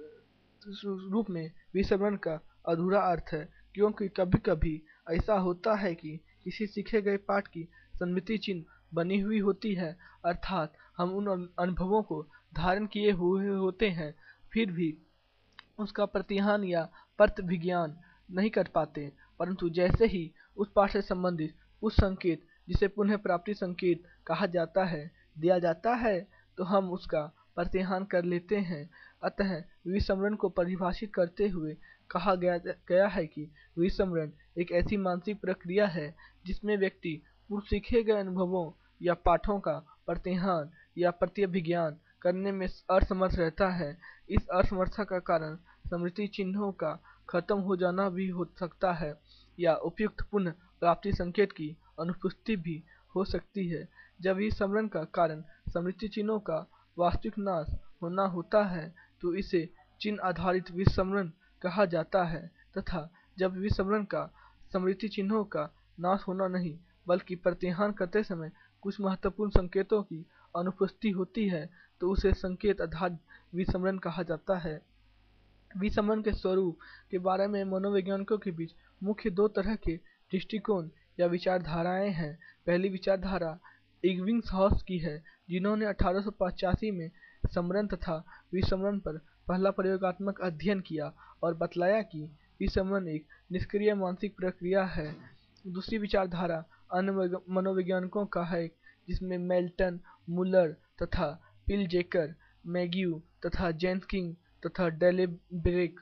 रूप में विस्मरण का अधूरा अर्थ है, क्योंकि कभी कभी ऐसा होता है कि किसी सीखे गए पाठ की स्मृति चिन्ह बनी हुई होती है, अर्थात हम उन अनुभवों को धारण किए हुए होते हैं फिर भी उसका प्रतिहान या प्रतिविज्ञान नहीं कर पाते। परंतु जैसे ही उस पाठ से संबंधित उस संकेत, जिसे पुनः प्राप्ति संकेत कहा जाता है, दिया जाता है तो हम उसका प्रतिहान कर लेते हैं। अतः विस्मरण को परिभाषित करते हुए कहा गया है कि विस्मरण एक ऐसी मानसिक प्रक्रिया है जिसमें व्यक्ति पूर्व सीखे गए अनुभवों या पाठों का प्रतिहान या प्रतिविज्ञान करने में असमर्थ रहता है। इस असमर्थता का कारण स्मृति चिन्हों का खत्म हो जाना भी हो सकता है या उपयुक्त पुनः प्राप्ति संकेत की अनुपस्थिति भी हो सकती है। जब विस्मरण का कारण स्मृति चिन्हों का वास्तविक नाश होना होता है तो इसे चिन्ह आधारित विस्मरण कहा जाता है, तथा जब विस्मरण का स्मृति चिन्हों का नाश होना नहीं बल्कि प्रतिहान करते समय कुछ महत्वपूर्ण संकेतों की अनुपस्थिति होती है तो उसे संकेत आधारित विस्मरण कहा जाता है। विस्मरण के स्वरूप के बारे में मनोवैज्ञानिकों के बीच मुख्य दो तरह के दृष्टिकोण या विचारधाराएं हैं। पहली विचारधारा इग्विंगहॉस की है, जिन्होंने 1885 में स्मरण तथा विस्मरण पर पहला प्रयोगात्मक अध्ययन किया और बतलाया कि विस्मरण एक निष्क्रिय मानसिक प्रक्रिया है। दूसरी विचारधारा अन्य मनोवैज्ञानिकों का है, जिसमें मेल्टन, मुलर तथा पिलजेकर, मैग्यू तथा जेन्किंस तथा डेलेब्रेक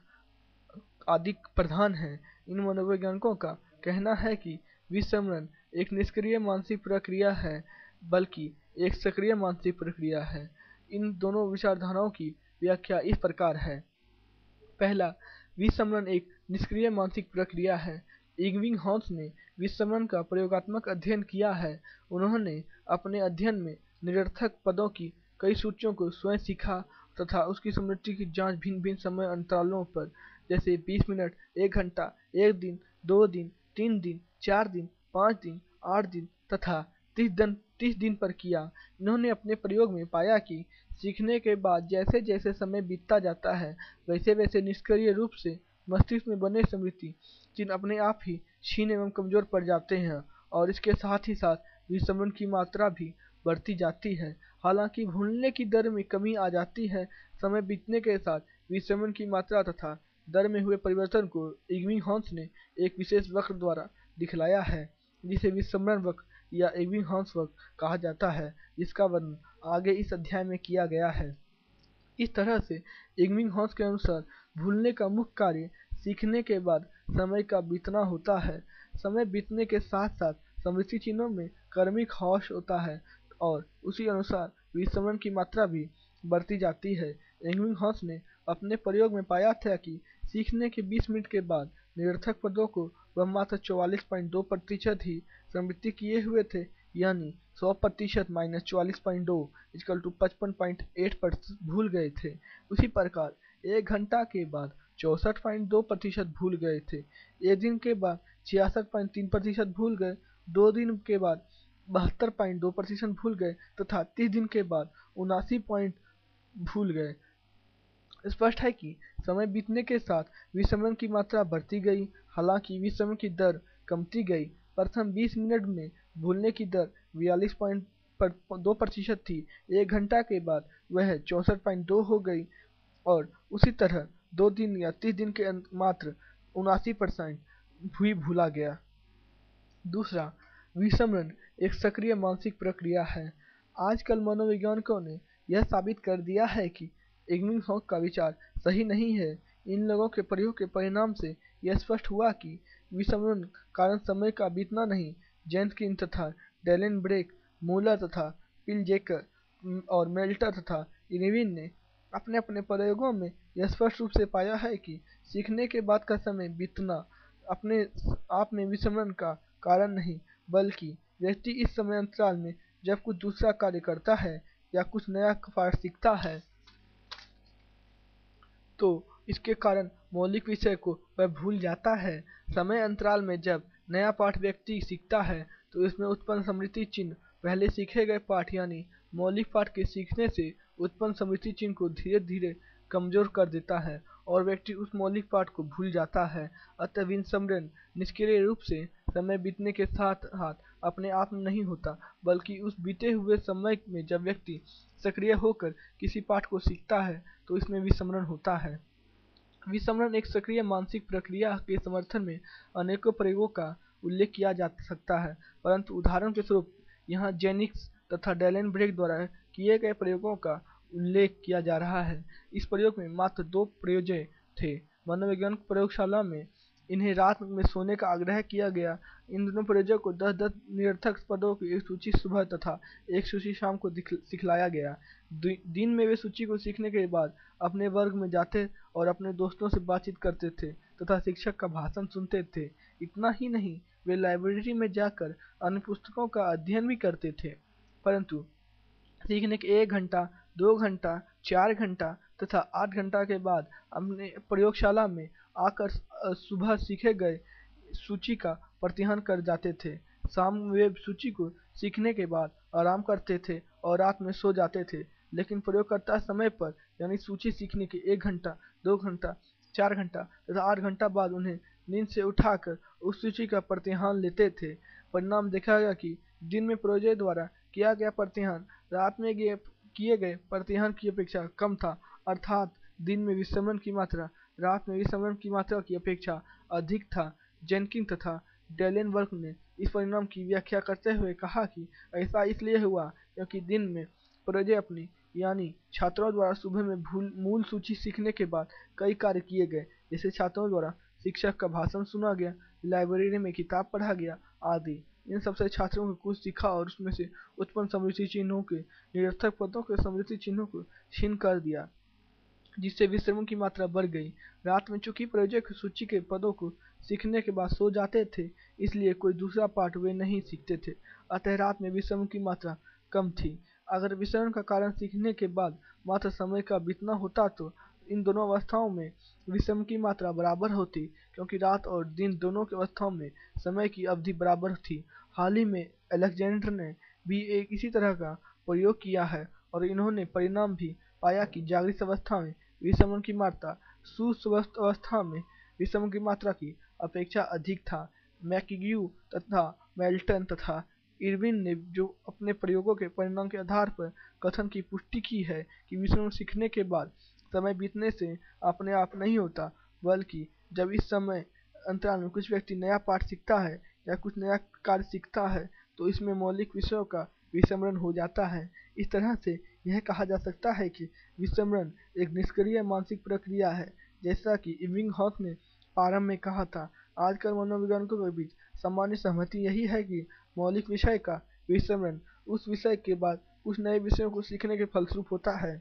आदि प्रधान हैं। इन मनोवैज्ञानिकों का कहना है कि विस्मरण एक निष्क्रिय मानसिक प्रक्रिया है बल्कि एक सक्रिय मानसिक प्रक्रिया है। इन दोनों विचारधाराओं की व्याख्या इस प्रकार है। पहला, विस्मरण एक निष्क्रिय मानसिक प्रक्रिया है। इग्विंगहॉस ने विस्मरण का प्रयोगात्मक अध्ययन किया है। उन्होंने अपने अध्ययन में निरर्थक पदों की कई सूचियों को स्वयं सीखा तथा उसकी स्मृति की जांच भिन्न भिन्न समय अंतरालों पर, जैसे 20 मिनट, 1 घंटा, 1 दिन, 2 दिन, 3 दिन, 4 दिन, 5 दिन, 8 दिन तथा 30 दिन पर किया। इन्होंने अपने प्रयोग में पाया कि सीखने के बाद जैसे जैसे समय बीतता जाता है वैसे वैसे निष्क्रिय रूप से मस्तिष्क में बने स्मृति चिन्ह अपने आप ही क्षीण एवं कमजोर पड़ जाते हैं और इसके साथ ही साथ विस्मरण की मात्रा भी बढ़ती जाती है। हालांकि भूलने की दर में कमी आ जाती है। समय बीतने के साथ विस्मरण की मात्रा तथा दर में हुए परिवर्तन को इग्विंगहॉस ने एक विशेष वक्र द्वारा दिखलाया है, जिसे विस्मरण वक्र या इग्विंगहॉस वक्र कहा जाता है, जिसका वर्णन आगे इस अध्याय में किया गया है। इस तरह से इग्विंगहॉस के अनुसार भूलने का मुख्य कार्य सीखने के बाद समय का बीतना होता है। समय बीतने के साथ साथ स्मृति चिन्हों में क्रमिक ह्रास होता है और उसी अनुसार विस्मरण की मात्रा भी बढ़ती जाती है। एबिंगहॉस ने अपने प्रयोग में पाया था कि सीखने के 20 मिनट के बाद निरर्थक पदों को वह मात्र 44.2% ही स्मृति किए हुए थे, यानी 100% माइनस 44.2 इक्वल टू 55.8% भूल गए थे। उसी प्रकार 1 घंटा के बाद 64.2% भूल गए थे, 1 दिन के बाद 66.3% भूल गए, 2 दिन के बाद 72.2% भूल गए तथा 30 दिन के बाद 79 पॉइंट भूल गए। स्पष्ट है कि समय बीतने के साथ विस्मरण की मात्रा बढ़ती गई, हालांकि विस्मरण की दर कमती गई। प्रथम 20 मिनट में भूलने की दर 42.2% थी, 1 घंटा के बाद वह 64.2 हो गई और उसी तरह 2 दिन या 30 दिन के मात्र 79% भी भूला गया। दूसरा, विस्मरण एक सक्रिय मानसिक प्रक्रिया है। आजकल मनोवैज्ञानिकों ने यह साबित कर दिया है कि एबिंगहॉस का विचार सही नहीं है। इन लोगों के प्रयोग के परिणाम से यह स्पष्ट हुआ कि विस्मरण कारण समय का बीतना नहीं। जेनकिन तथा डेलेनब्रेक, मूलर तथा पिलजेकर और मेल्टर तथा इरविन ने अपने अपने प्रयोगों में यह स्पष्ट रूप से पाया है कि सीखने के बाद का समय बीतना अपने आप में विस्मरण का कारण नहीं, बल्कि व्यक्ति इस समय अंतराल में जब कुछ दूसरा कार्य करता है या कुछ नया पाठ सीखता है तो इसके कारण मौलिक विषय को वह भूल जाता है। समय अंतराल में जब नया पाठ व्यक्ति सीखता है तो इसमें उत्पन्न स्मृति चिन्ह पहले सीखे गए पाठ यानी मौलिक पाठ के सीखने से उत्पन्न स्मृति चिन्ह को धीरे धीरे कमजोर कर देता है और व्यक्ति उस मौलिक पाठ को भूल जाता है। अतः विस्मरण निष्क्रिय रूप से समय बीतने के साथ साथ अपने आप में नहीं होता, बल्कि उस बीते हुए समय में जब व्यक्ति सक्रिय होकर किसी पाठ को सीखता है तो इसमें विस्मरण होता है। विस्मरण एक सक्रिय मानसिक प्रक्रिया के समर्थन में अनेकों प्रयोगों का उल्लेख किया जा सकता है, परंतु उदाहरण के स्वरूप यहाँ जेनिक्स तथा डेलेनब्रेक द्वारा किए गए प्रयोगों का उल्लेख किया जा रहा है। इस प्रयोग में मात्र 2 प्रयोजन थे। मनोवैज्ञानिक प्रयोगशाला में इन्हें रात में सोने का आग्रह किया गया। इन दोनों प्रयोजकों को 10-10 निरर्थक पदों की एक सूची सुबह तथा एक सूची शाम को सिखलाया गया। दिन में वे सूची को सीखने के बाद अपने वर्ग में जाते और अपने दोस्तों से बातचीत करते थे तथा शिक्षक का भाषण सुनते थे। इतना ही नहीं, वे लाइब्रेरी में जाकर अन्य पुस्तकों का अध्ययन भी करते थे। परंतु सीखने के 1 घंटा, 2 घंटा, 4 घंटा तथा 8 घंटा के बाद अपने प्रयोगशाला में आकर सुबह सीखे गए सूची का प्रतिहन कर जाते थे। शाम में वे सूची को सीखने के बाद आराम करते थे और रात में सो जाते थे। लेकिन प्रयोगकर्ता समय पर यानी सूची सीखने के 1 घंटा, 2 घंटा, 4 घंटा तथा 8 घंटा बाद उन्हें नींद से उठाकर उस सूची का प्रतिहान लेते थे। परिणाम देखा गया कि दिन में प्रयोजक द्वारा किया गया प्रतिहान रात में किए गए प्रतिहान की अपेक्षा कम था, अर्थात दिन में विस्मरण की मात्रा रात में विस्मरण की मात्रा की अपेक्षा अधिक था। जेनकिन तथा डेलेनबर्ग ने इस परिणाम की व्याख्या करते हुए कहा कि ऐसा इसलिए हुआ क्योंकि दिन में प्रयोजक अपनी यानी छात्रों द्वारा सुबह में मूल सूची सीखने के बाद कई कार्य किए गए, जैसे छात्रों द्वारा शिक्षक का भाषण सुना गया, लाइब्रेरी में किताब पढ़ा गया आदि। इन सबसे छात्रों को कुछ सीखा और उसमें से उत्पन्न स्मृति चिन्हों के निरर्थक पदों के स्मृति चिन्हों को छीन कर दिया, जिससे विस्मरण की मात्रा बढ़ गई। रात में चूंकि प्रयोजक सूची के पदों को सीखने के बाद सो जाते थे, इसलिए कोई दूसरा पाठ वे नहीं सीखते थे, अतः रात में विस्मरण की मात्रा कम थी। अगर विस्मरण का कारण सीखने के बाद मात्र समय का बीतना होता तो इन दोनों अवस्थाओं में विस्मरण की मात्रा बराबर होती, क्योंकि रात और दिन दोनों की अवस्थाओं में समय की अवधि बराबर थी। हाल ही में अलेक्जेंडर ने भी एक इसी तरह का प्रयोग किया है और इन्होंने परिणाम भी पाया कि जागृत अवस्था में विस्मरण की मात्रा सुस्वस्थ अवस्था में विस्मरण की मात्रा की अपेक्षा अधिक था। मैकग्यू तथा मेल्टन तथा इरविन ने जो अपने प्रयोगों के परिणाम के आधार पर कथन की पुष्टि की है कि विस्मरण सीखने के बाद समय बीतने से अपने आप नहीं होता, बल्कि जब इस समय अंतराल में कुछ व्यक्ति नया पाठ सीखता है या कुछ नया कार्य सीखता है तो इसमें मौलिक विषयों का विस्मरण हो जाता है। इस तरह से यह कहा जा सकता है कि विस्मरण एक निष्क्रिय मानसिक प्रक्रिया है, जैसा कि एबिंगहॉस ने प्रारंभ में कहा था, आजकल मनोवैज्ञानिकों के बीच सामान्य सहमति यही है कि मौलिक विषय का विस्मरण उस विषय के बाद कुछ नए विषयों को सीखने के फलस्वरूप होता है।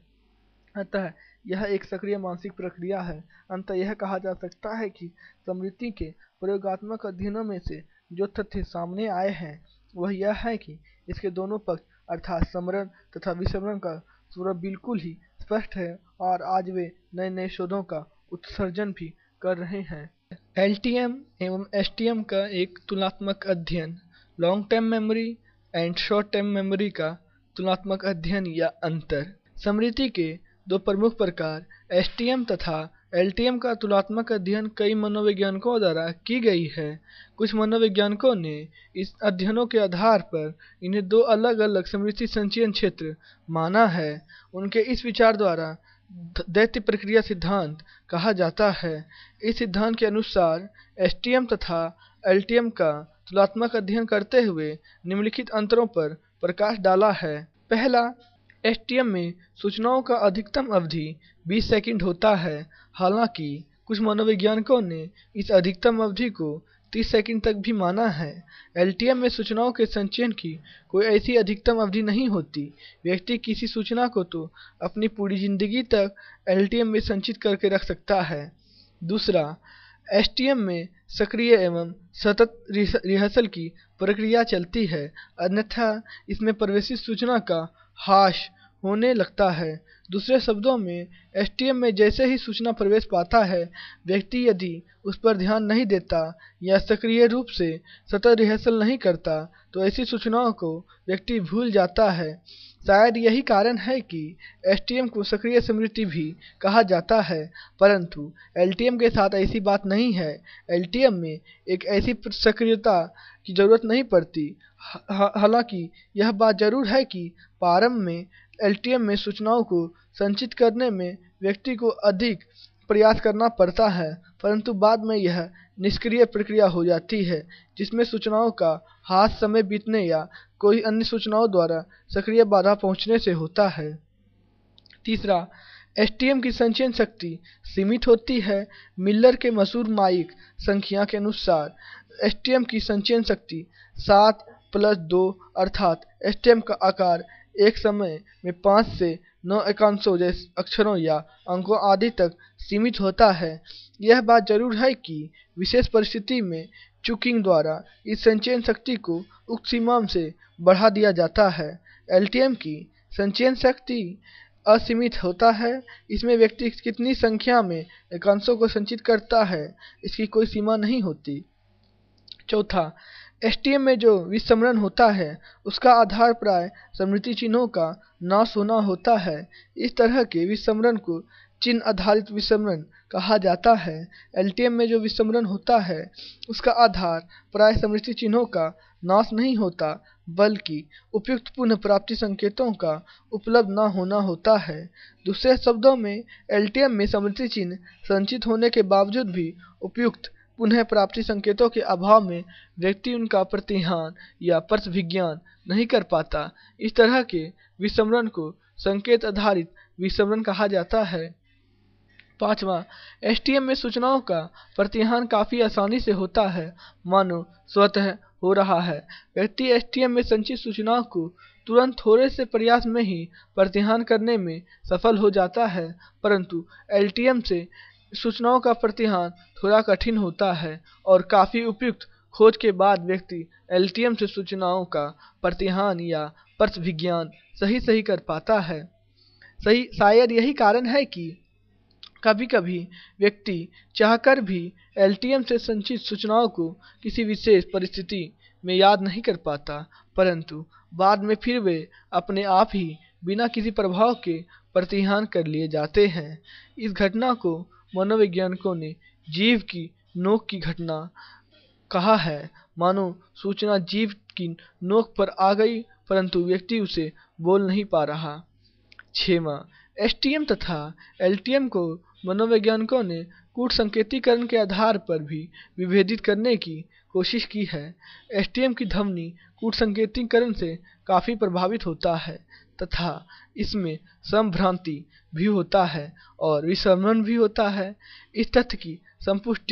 अतः यह एक सक्रिय मानसिक प्रक्रिया है। अंततः यह कहा जा सकता है कि स्मृति के प्रयोगात्मक अध्ययनों में से जो तथ्य सामने आए हैं वह यह है कि इसके दोनों पक्ष अर्थात स्मरण तथा विस्मरण का स्वरूप बिल्कुल ही स्पष्ट है और आज वे नए नए शोधों का उत्सर्जन भी कर रहे हैं। एलटीएम एवं एसटीएम का एक तुलनात्मक अध्ययन, long term memory and short term memory का तुलनात्मक अध्ययन या अंतर। स्मृति के दो प्रमुख प्रकार एसटीएम तथा एलटीएम का तुलनात्मक अध्ययन कई मनोवैज्ञानिकों द्वारा की गई है। कुछ मनोवैज्ञानिकों ने इस अध्ययनों के आधार पर इन्हें दो अलग अलग स्मृति संचयन क्षेत्र माना है। उनके इस विचार द्वारा दैत्य प्रक्रिया सिद्धांत कहा जाता है। इस सिद्धांत के अनुसार एसटीएम तथा एलटीएम का तुलनात्मक अध्ययन करते हुए निम्नलिखित अंतरों पर प्रकाश डाला है। पहला, एसटीएम में सूचनाओं का अधिकतम अवधि 20 सेकंड होता है। हालांकि कुछ मनोवैज्ञानिकों ने इस अधिकतम अवधि को 30 सेकंड तक भी माना है। एलटीएम में सूचनाओं के संचयन की कोई ऐसी अधिकतम अवधि नहीं होती। व्यक्ति किसी सूचना को तो अपनी पूरी जिंदगी तक एलटीएम में संचित करके रख सकता है। दूसरा, एसटीएम में सक्रिय एवं सतत रिहर्सल की प्रक्रिया चलती है, अन्यथा इसमें प्रवेशित सूचना का ह्रास होने लगता है। दूसरे शब्दों में, एसटीएम में जैसे ही सूचना प्रवेश पाता है, व्यक्ति यदि उस पर ध्यान नहीं देता या सक्रिय रूप से सतत रिहर्सल नहीं करता तो ऐसी सूचनाओं को व्यक्ति भूल जाता है। शायद यही कारण है कि एसटीएम को सक्रिय स्मृति भी कहा जाता है, परंतु एलटीएम के साथ ऐसी बात नहीं है। एलटीएम में एक ऐसी सक्रियता की जरूरत नहीं पड़ती। हालांकि यह बात जरूर है कि प्रारंभ में एलटीएम में सूचनाओं को संचित करने में व्यक्ति को अधिक प्रयास करना पड़ता है, परंतु बाद में यह निष्क्रिय प्रक्रिया हो जाती है, जिसमें सूचनाओं का ह्रास समय बीतने या कोई अन्य सूचनाओं द्वारा सक्रिय बाधा पहुंचने से होता है। तीसरा, एसटीएम की संचयन शक्ति सीमित होती है। मिलर के मशहूर माइक संख्या के अनुसार एसटीएम की संचयन शक्ति 7+2 अर्थात एसटीएम का आकार एक समय में 5 से 9 एकांशों जैसे अक्षरों या अंकों आदि तक सीमित होता है। यह बात जरूर है कि विशेष परिस्थिति में चुकिंग द्वारा इस संचयन शक्ति को उक्त सीमा से बढ़ा दिया जाता है। एलटीएम की संचयन शक्ति असीमित होता है। इसमें व्यक्ति कितनी संख्या में एकांशों को संचित करता है इसकी कोई सीमा नहीं होती। चौथा, एसटीएम में जो विस्मरण होता है उसका आधार प्राय स्मृति चिन्हों का नाश होना होता है। इस तरह के विस्मरण को चिन्ह आधारित विस्मरण कहा जाता है। एलटीएम में जो विस्मरण होता है उसका आधार प्राय स्मृति चिन्हों का नाश नहीं होता, बल्कि उपयुक्त पुनः प्राप्ति संकेतों का उपलब्ध न होना होता है। दूसरे शब्दों में, एलटीएम में स्मृति चिन्ह संचित होने के बावजूद भी उपयुक्त पुनः प्राप्ति संकेतों के अभाव में व्यक्ति उनका प्रतिहान या पर्सविज्ञान नहीं कर पाता। इस तरह के विस्मरण को संकेत आधारित विस्मरण कहा जाता है। पांचवा, एसटीएम में सूचनाओं का प्रतिहान काफी आसानी से होता है, मानो स्वतः हो रहा है। व्यक्ति एसटीएम में संचित सूचनाओं को तुरंत थोड़े से प्रयास में ही प्रतिहान करने में सफल हो जाता है, परंतु एलटीएम से सूचनाओं का प्रतिहान थोड़ा कठिन होता है और काफी उपयुक्त खोज के बाद व्यक्ति एलटीएम से सूचनाओं का प्रतिहान या पर्सविज्ञान सही कर पाता है। शायद यही कारण है कि कभी कभी व्यक्ति चाहकर भी एलटीएम से संचित सूचनाओं को किसी विशेष परिस्थिति में याद नहीं कर पाता, परंतु बाद में फिर वे अपने आप ही बिना किसी प्रभाव के प्रतिहान कर लिए जाते हैं। इस घटना को मनोवैज्ञानिकों ने जीभ की नोक की घटना कहा है, मानो सूचना जीभ की नोक पर आ गई परंतु व्यक्ति उसे बोल नहीं पा रहा। 6वां, एसटीएम तथा एलटीएम को मनोवैज्ञानिकों ने कूट संकेतीकरण के आधार पर भी विभेदित करने की कोशिश की है। एसटीएम की ध्वनि कूट संकेतीकरण से काफी प्रभावित होता है तथा इसमें संभ्रांति भी होता है और विस्मरण भी होता है। इस तथ्य की संपुष्टि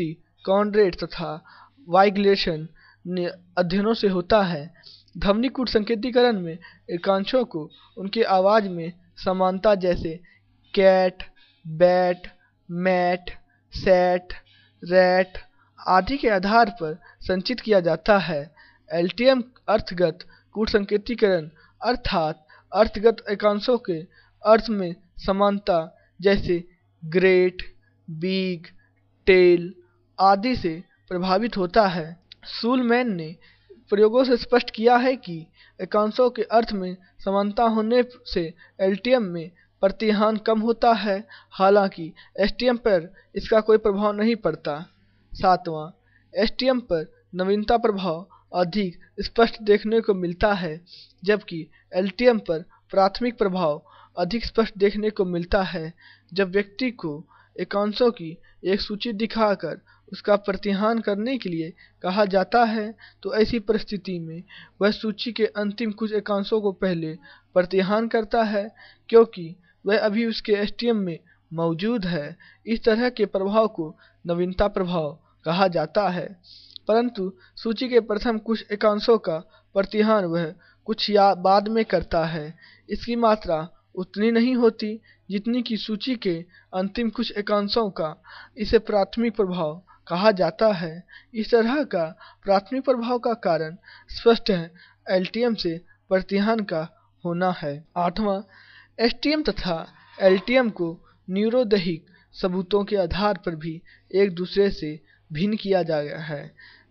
कॉन्ड्रेट तथा वाइग्लेशन अध्ययनों से होता है। ध्वनिकूट संकेतीकरण में एकांशों को उनके आवाज में समानता जैसे cat, bat, mat, sat, rat आदि के आधार पर संचित किया जाता है। एलटीएम अर्थगत कूट संकेतीकरण अर्थात अर्थगत एकांशों के अर्थ में समानता जैसे ग्रेट, बिग, टेल आदि से प्रभावित होता है। शूलमैन ने प्रयोगों से स्पष्ट किया है कि एकांशों के अर्थ में समानता होने से एलटीएम में प्रतिहान कम होता है, हालांकि एसटीएम पर इसका कोई प्रभाव नहीं पड़ता। 7वां, एसटीएम पर नवीनता प्रभाव अधिक स्पष्ट देखने को मिलता है, जबकि एलटीएम पर प्राथमिक प्रभाव अधिक स्पष्ट देखने को मिलता है। जब व्यक्ति को एकांशों की एक सूची दिखाकर उसका प्रतिहान करने के लिए कहा जाता है, तो ऐसी परिस्थिति में वह सूची के अंतिम कुछ एकांशों को पहले प्रतिहान करता है, क्योंकि वह अभी उसके एसटीएम में मौजूद है। इस तरह के प्रभाव को नवीनता प्रभाव कहा जाता है। परंतु सूची के प्रथम कुछ एकांशों का प्रतिहान वह कुछ या बाद में करता है। इसकी मात्रा उतनी नहीं होती जितनी कि सूची के अंतिम कुछ एकांशों का। इसे प्राथमिक प्रभाव कहा जाता है। इस तरह का प्राथमिक प्रभाव का कारण स्पष्ट है, एलटीएम से प्रतिहान का होना है। 8वां, एसटीएम तथा एलटीएम को न्यूरोदैहिक सबूतों के आधार पर भी एक दूसरे से भिन्न किया गया है।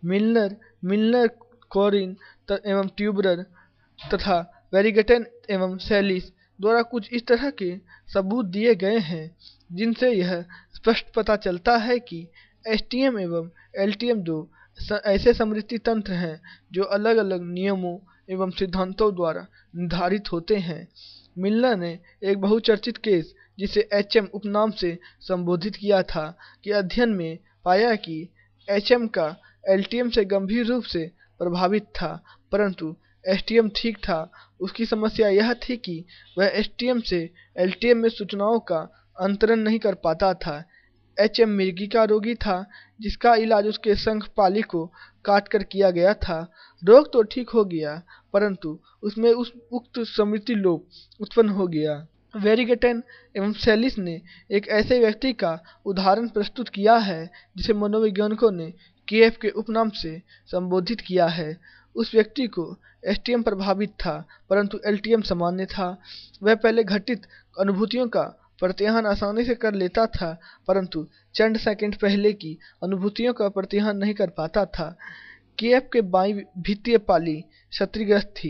मिलनर, कोरिन एवं ट्यूबरर तथा वेरिगेटन एवं सैलिस द्वारा कुछ इस तरह के सबूत दिए गए हैं, जिनसे यह स्पष्ट पता चलता है कि एसटीएम एवं एलटीएम दो ऐसे स्मृति तंत्र हैं जो अलग अलग नियमों एवं सिद्धांतों द्वारा निर्धारित होते हैं। मिलनर ने एक बहुचर्चित केस, जिसे एचएम उपनाम से संबोधित किया था, के अध्ययन में पाया कि एचएम का एलटीएम से गंभीर रूप से प्रभावित था, परंतु एसटीएम ठीक था। उसकी समस्या यह थी कि वह एसटीएम से एलटीएम में सूचनाओं का अंतरण नहीं कर पाता था। एचएम मिर्गी का रोगी था, जिसका इलाज उसके शंखपाली को काट कर किया गया था। रोग तो ठीक हो गया, परंतु उसमें उक्त स्मृति लोप उत्पन्न हो गया। वेरिगेटन एवं सैलिस ने एक ऐसे व्यक्ति का उदाहरण प्रस्तुत किया है, जिसे मनोवैज्ञानिकों ने केएफ के उपनाम से संबोधित किया है। उस व्यक्ति को एसटीएम प्रभावित था, परंतु एलटीएम सामान्य था। वह पहले घटित अनुभूतियों का प्रतिहान आसानी से कर लेता था, परंतु चंद सेकंड पहले की अनुभूतियों का प्रतिहान नहीं कर पाता था। केएफ के बाईं भित्तीय पाली क्षतिग्रस्त थी।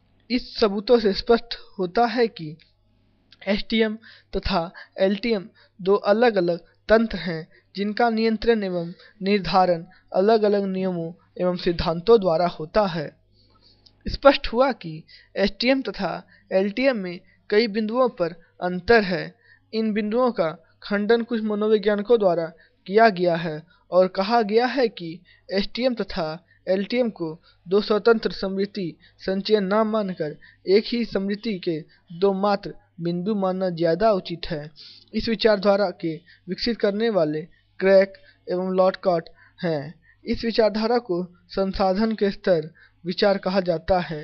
इस सबूतों से स्पष्ट होता है कि एसटीएम तथा एलटीएम दो अलग अलग तंत्र हैं, जिनका नियंत्रण एवं निर्धारण अलग अलग नियमों एवं सिद्धांतों द्वारा होता है। स्पष्ट हुआ कि एसटीएम तथा एलटीएम में कई बिंदुओं पर अंतर है। इन बिंदुओं का खंडन कुछ मनोवैज्ञानिकों द्वारा किया गया है और कहा गया है कि एसटीएम तथा एलटीएम को दो स्वतंत्र स्मृति संचयन न मानकर एक ही स्मृति के दो मात्र बिंदु मानना ज्यादा उचित है। इस विचारधारा के विकसित करने वाले क्रैक एवं लॉटकॉट हैं। इस विचारधारा को संसाधन के स्तर विचार कहा जाता है।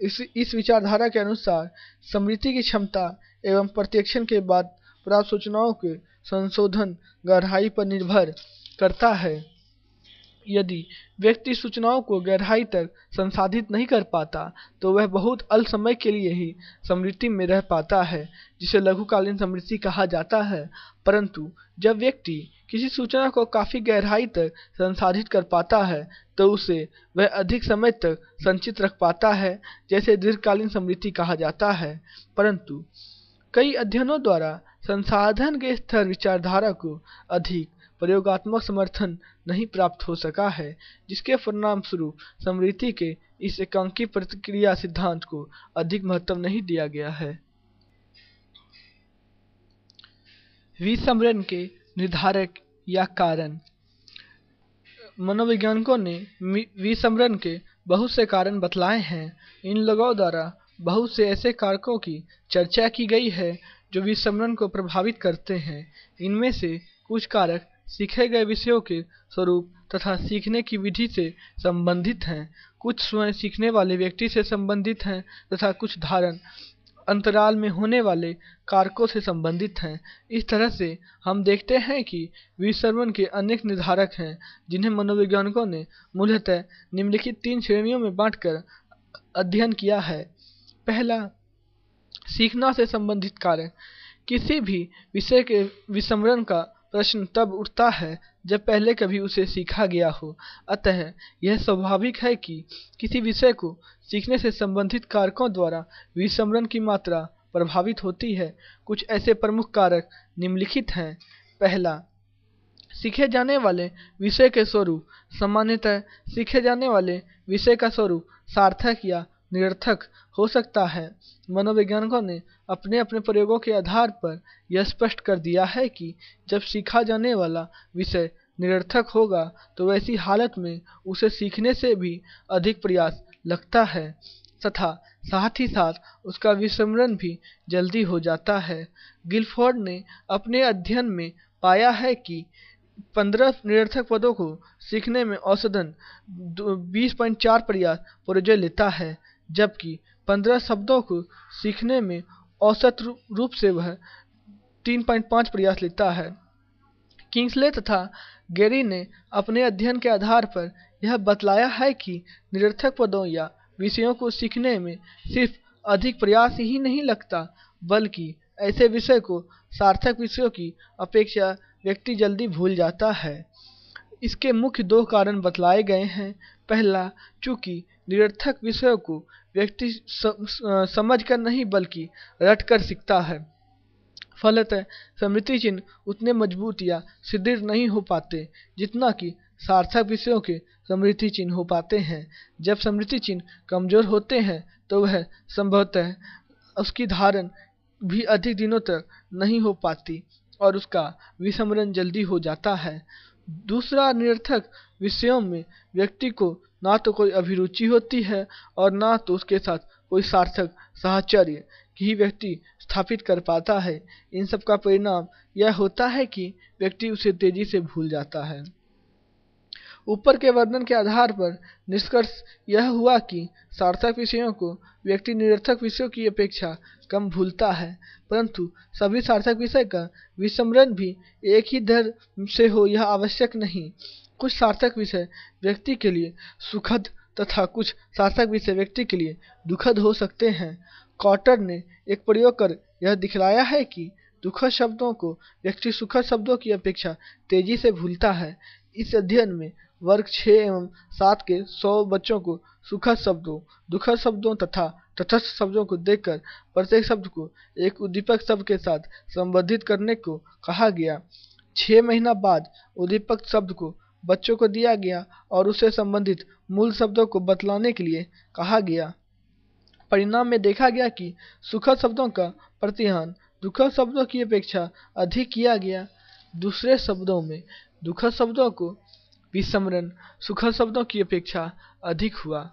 इस विचारधारा के अनुसार स्मृति की क्षमता एवं प्रत्यक्षण के बाद प्राप्त सूचनाओं के संशोधन गहराई पर निर्भर करता है। यदि व्यक्ति सूचनाओं को गहराई तक संसाधित नहीं कर पाता, तो वह बहुत अल्प समय के लिए ही स्मृति में रह पाता है, जिसे लघुकालीन स्मृति कहा जाता है। परंतु जब व्यक्ति किसी सूचना को काफी गहराई तक संसाधित कर पाता है, तो उसे वह अधिक समय तक संचित रख पाता है, जैसे दीर्घकालीन स्मृति कहा जाता है। परंतु कई अध्ययनों द्वारा संसाधन के स्तर विचारधारा को अधिक प्रयोगात्मक समर्थन नहीं प्राप्त हो सका है, जिसके परिणाम स्वरूप स्मृति के इस एकांकी प्रतिक्रिया सिद्धांत को अधिक महत्व नहीं दिया गया है। विस्मरण के निर्धारक या कारण। मनोवैज्ञानिकों ने विस्मरण के बहुत से कारण बतलाए हैं। इन लोगों द्वारा बहुत से ऐसे कारकों की चर्चा की गई है जो विस्मरण को प्रभावित करते हैं। इनमें से कुछ कारक सीखे गए विषयों के स्वरूप तथा सीखने की विधि से संबंधित हैं, कुछ स्वयं सीखने वाले व्यक्ति से संबंधित हैं तथा कुछ धारण अंतराल में होने वाले कारकों से संबंधित हैं। इस तरह से हम देखते हैं कि विश्रवण के अनेक निर्धारक हैं, जिन्हें मनोवैज्ञानिकों ने मूलतः निम्नलिखित 3 श्रेणियों में बांटकर अध्ययन किया है। पहला, सीखना से संबंधित कारक। किसी भी विषय के विस्मरण का प्रश्न तब उठता है जब पहले कभी उसे सीखा गया हो। अतः यह स्वाभाविक है कि किसी विषय को सीखने से संबंधित कारकों द्वारा विस्मरण की मात्रा प्रभावित होती है। कुछ ऐसे प्रमुख कारक निम्नलिखित हैं। पहला, सीखे जाने वाले विषय के स्वरूप। सामान्यतः सीखे जाने वाले विषय का स्वरूप सार्थक या निरर्थक हो सकता है। मनोवैज्ञानिकों ने अपने अपने प्रयोगों के आधार पर यह स्पष्ट कर दिया है कि जब सीखा जाने वाला विषय निरर्थक होगा तो वैसी हालत में उसे सीखने से भी अधिक प्रयास लगता है तथा साथ ही साथ उसका विस्मरण भी जल्दी हो जाता है। गिलफोर्ड ने अपने अध्ययन में पाया है कि 15 निरर्थक पदों को सीखने में औसतन 20.4 प्रयास प्रयोज्य लेता है, जबकि 15 शब्दों को सीखने में औसत रूप से वह 3.5 प्रयास लेता है। किंग्सले तथा गेरी ने अपने अध्ययन के आधार पर यह बतलाया है कि निरर्थक पदों या विषयों को सीखने में सिर्फ अधिक प्रयास ही नहीं लगता, बल्कि ऐसे विषय को सार्थक विषयों की अपेक्षा व्यक्ति जल्दी भूल जाता है। इसके मुख्य 2 कारण बतलाए गए हैं। पहला, चूँकि निरर्थक विषयों को व्यक्ति समझ कर नहीं बल्कि रट कर सीखता है, फलतः स्मृति चिन्ह उतने मजबूत या सुदृढ़ नहीं हो पाते जितना कि सार्थक विषयों के स्मृति चिन्ह हो पाते हैं। जब स्मृति चिन्ह कमजोर होते हैं तो वह संभवतः उसकी धारण भी अधिक दिनों तक नहीं हो पाती और उसका विस्मरण जल्दी हो जाता है। दूसरा, निरर्थक विषयों में व्यक्ति को ना तो कोई अभिरुचि होती है और ना तो उसके साथ कोई सार्थक साहचर्य ही व्यक्ति स्थापित कर पाता है। इन सब का परिणाम यह होता है कि व्यक्ति उसे तेजी से भूल जाता है। ऊपर के वर्णन के आधार पर निष्कर्ष यह हुआ कि सार्थक विषयों को व्यक्ति निरर्थक विषयों की अपेक्षा कम भूलता है, परंतु सभी सार्थक विषय का विस्मरण भी एक ही दर से हो यह आवश्यक नहीं। कुछ सार्थक विषय व्यक्ति के लिए सुखद तथा कुछ सार्थक विषय व्यक्ति के लिए दुखद हो सकते हैं। कॉटर ने एक प्रयोग कर यह दिखलाया है कि दुखद शब्दों को व्यक्ति सुखद शब्दों की अपेक्षा तेजी से भूलता है। इस अध्ययन में वर्ग 6 एवं 7 के 100 बच्चों को सुखद शब्दों, दुखद शब्दों तथा तटस्थ शब्दों को देखकर प्रत्येक शब्द को एक उद्दीपक शब्द के साथ संबंधित करने को कहा गया। 6 महीना बाद उद्दीपक शब्द को बच्चों को दिया गया और उससे संबंधित मूल शब्दों को बतलाने के लिए कहा गया। परिणाम में देखा गया कि सुखद शब्दों का प्रतिहान दुखद शब्दों की अपेक्षा अधिक किया गया। दूसरे शब्दों में दुखद शब्दों को विस्मरण सुखद शब्दों की अपेक्षा अधिक हुआ।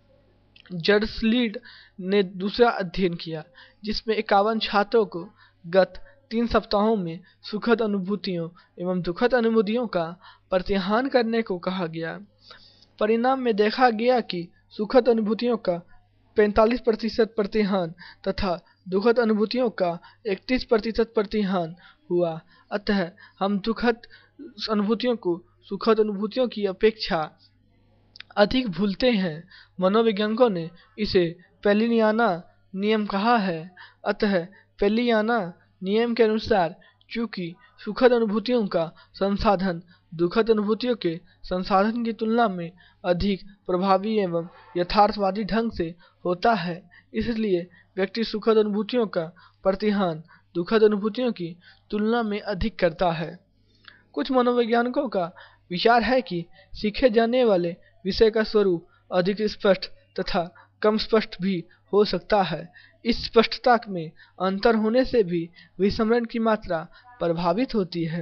जर्सलीड ने दूसरा अध्ययन किया जिसमें 51 छात्रों को गत 3 सप्ताहों में सुखद अनुभूतियों एवं दुखद अनुभूतियों का प्रतिहान करने को कहा गया। परिणाम में देखा गया कि सुखद अनुभूतियों का 45% प्रतिहान तथा दुखद अनुभूतियों का 31% प्रतिहान हुआ। अतः हम दुखद अनुभूतियों को सुखद अनुभूतियों की अपेक्षा अधिक भूलते हैं। मनोवैज्ञानिकों ने इसे पेलियाना नियम कहा है। अतः पेलियाना नियम के अनुसार चूँकि सुखद अनुभूतियों का संसाधन दुखद अनुभूतियों के संसाधन की तुलना में अधिक प्रभावी एवं यथार्थवादी ढंग से होता है, इसलिए व्यक्ति सुखद अनुभूतियों का प्रतिहान दुखद अनुभूतियों की तुलना में अधिक करता है। कुछ मनोवैज्ञानिकों का विचार है कि सीखे जाने वाले विषय का स्वरूप अधिक स्पष्ट तथा कम स्पष्ट भी हो सकता है। इस स्पष्टता में अंतर होने से भी विस्मरण की मात्रा प्रभावित होती है।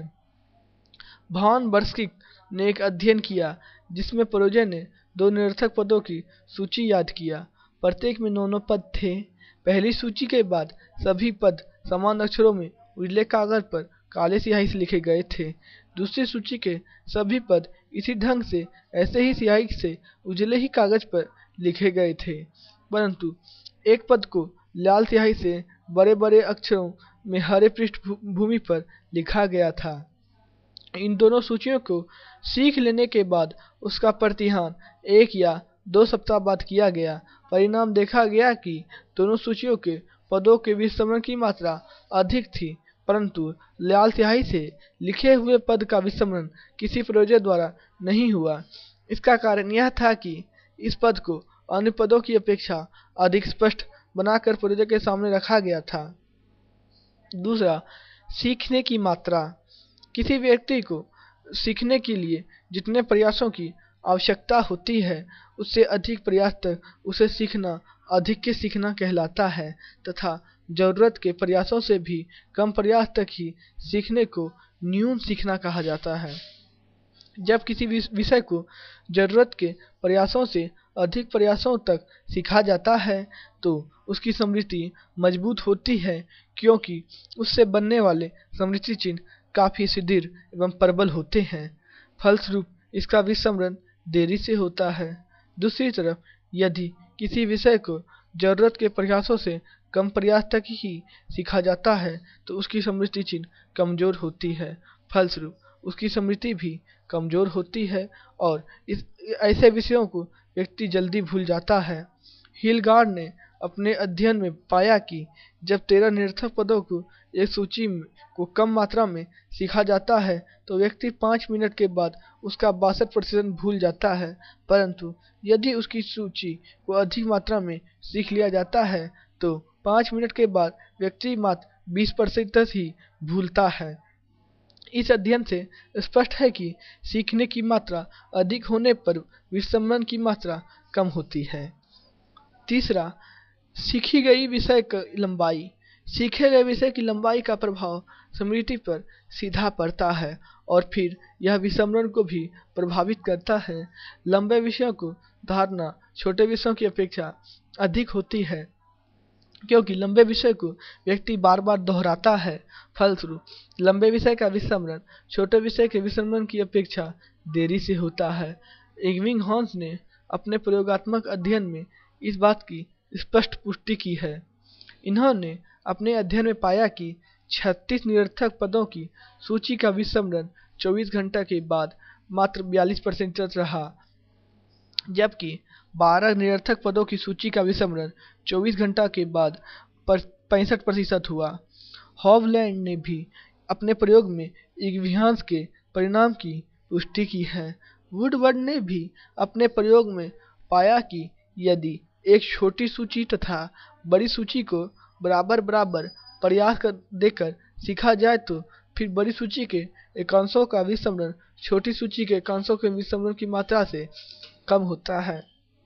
वॉन बर्स्किक ने एक अध्ययन किया जिसमें परोजे ने 2 निरर्थक पदों की सूची याद किया। प्रत्येक में 9 पद थे। पहली सूची के बाद सभी पद समान अक्षरों में उजले कागज पर काले स्याही से लिखे गए थे। दूसरी सूची के सभी पद इसी ढंग से ऐसे ही स्याही से उजले ही कागज पर लिखे गए थे, परंतु एक पद को लाल स्याही से बड़े बड़े अक्षरों में हरे पृष्ठभूमि पर लिखा गया था। इन दोनों सूचियों को सीख लेने के बाद उसका प्रतिहान 1 या 2 सप्ताह बाद किया गया। परिणाम देखा गया कि दोनों सूचियों के पदों के विस्मरण की मात्रा अधिक थी, परंतु लाल स्याही से लिखे हुए पद का विस्मरण किसी प्रयोजक द्वारा नहीं हुआ। इसका कारण यह था कि इस पद को अन्य पदों की अपेक्षा अधिक स्पष्ट बनाकर प्रयोजक के सामने रखा गया था। दूसरा, सीखने की मात्रा। किसी व्यक्ति को सीखने के लिए जितने प्रयासों की आवश्यकता होती है, उससे अधिक प्रयास तक उसे सीखना अधिक के सीखना कहलाता है, तथा जरूरत के प्रयासों से भी कम प्रयास तक ही सीखने को न्यून सीखना कहा जाता है। जब किसी विषय को जरूरत के प्रयासों से अधिक प्रयासों तक सीखा जाता है तो उसकी स्मृति मजबूत होती है, क्योंकि उससे बनने वाले स्मृति चिन्ह काफी सुदृढ़ एवं प्रबल होते हैं। फलस्वरूप इसका विस्मरण देरी से होता है। दूसरी तरफ यदि किसी विषय को जरूरत के प्रयासों से कम प्रयास तक ही सीखा जाता है तो उसकी स्मृति चिन्ह कमजोर होती है। फलस्वरूप उसकी स्मृति भी कमजोर होती है और ऐसे विषयों को व्यक्ति जल्दी भूल जाता है। हिलगार्ड ने अपने अध्ययन में पाया कि जब 13 निरर्थक पदों को एक सूची को कम मात्रा में सीखा जाता है तो व्यक्ति 5 मिनट के बाद उसका 62% भूल जाता है, परंतु यदि उसकी सूची को अधिक मात्रा में सीख लिया जाता है तो 5 मिनट के बाद व्यक्ति मात्र 20% ही भूलता है। इस अध्ययन से स्पष्ट है कि सीखने की मात्रा अधिक होने पर विस्मरण की मात्रा कम होती है। तीसरा, सीखी गई विषय की लंबाई। सीखे गए विषय की लंबाई का प्रभाव स्मृति पर सीधा पड़ता है और फिर यह विस्मरण को भी प्रभावित करता है। लंबे विषयों को धारणा छोटे विषयों की अपेक्षा अधिक होती है, क्योंकि लंबे विषय को व्यक्ति बार बार दोहराता है। फलस्वरूप लंबे विषय का विस्मरण छोटे विषय के विस्मरण की अपेक्षा देरी से होता है। एबिंगहॉस ने अपने प्रयोगात्मक अध्ययन में इस बात की स्पष्ट पुष्टि की है। इन्होंने अपने अध्ययन में पाया कि 36 निरर्थक पदों की सूची का विस्मरण 24 घंटे के बाद मात्र 42% रहा, जबकि 12 निरर्थक पदों की सूची का विस्मरण 24 घंटा के बाद 65% हुआ। हॉवलैंड ने भी अपने प्रयोग में एबिंगहॉस के परिणाम की पुष्टि की है। वुडवर्ड ने भी अपने प्रयोग में पाया कि यदि एक छोटी सूची तथा बड़ी सूची को बराबर बराबर प्रयास देकर सीखा जाए तो फिर बड़ी सूची के एकांशों का विस्मरण छोटी सूची के एकांशों के विस्मरण की मात्रा से कम होता है।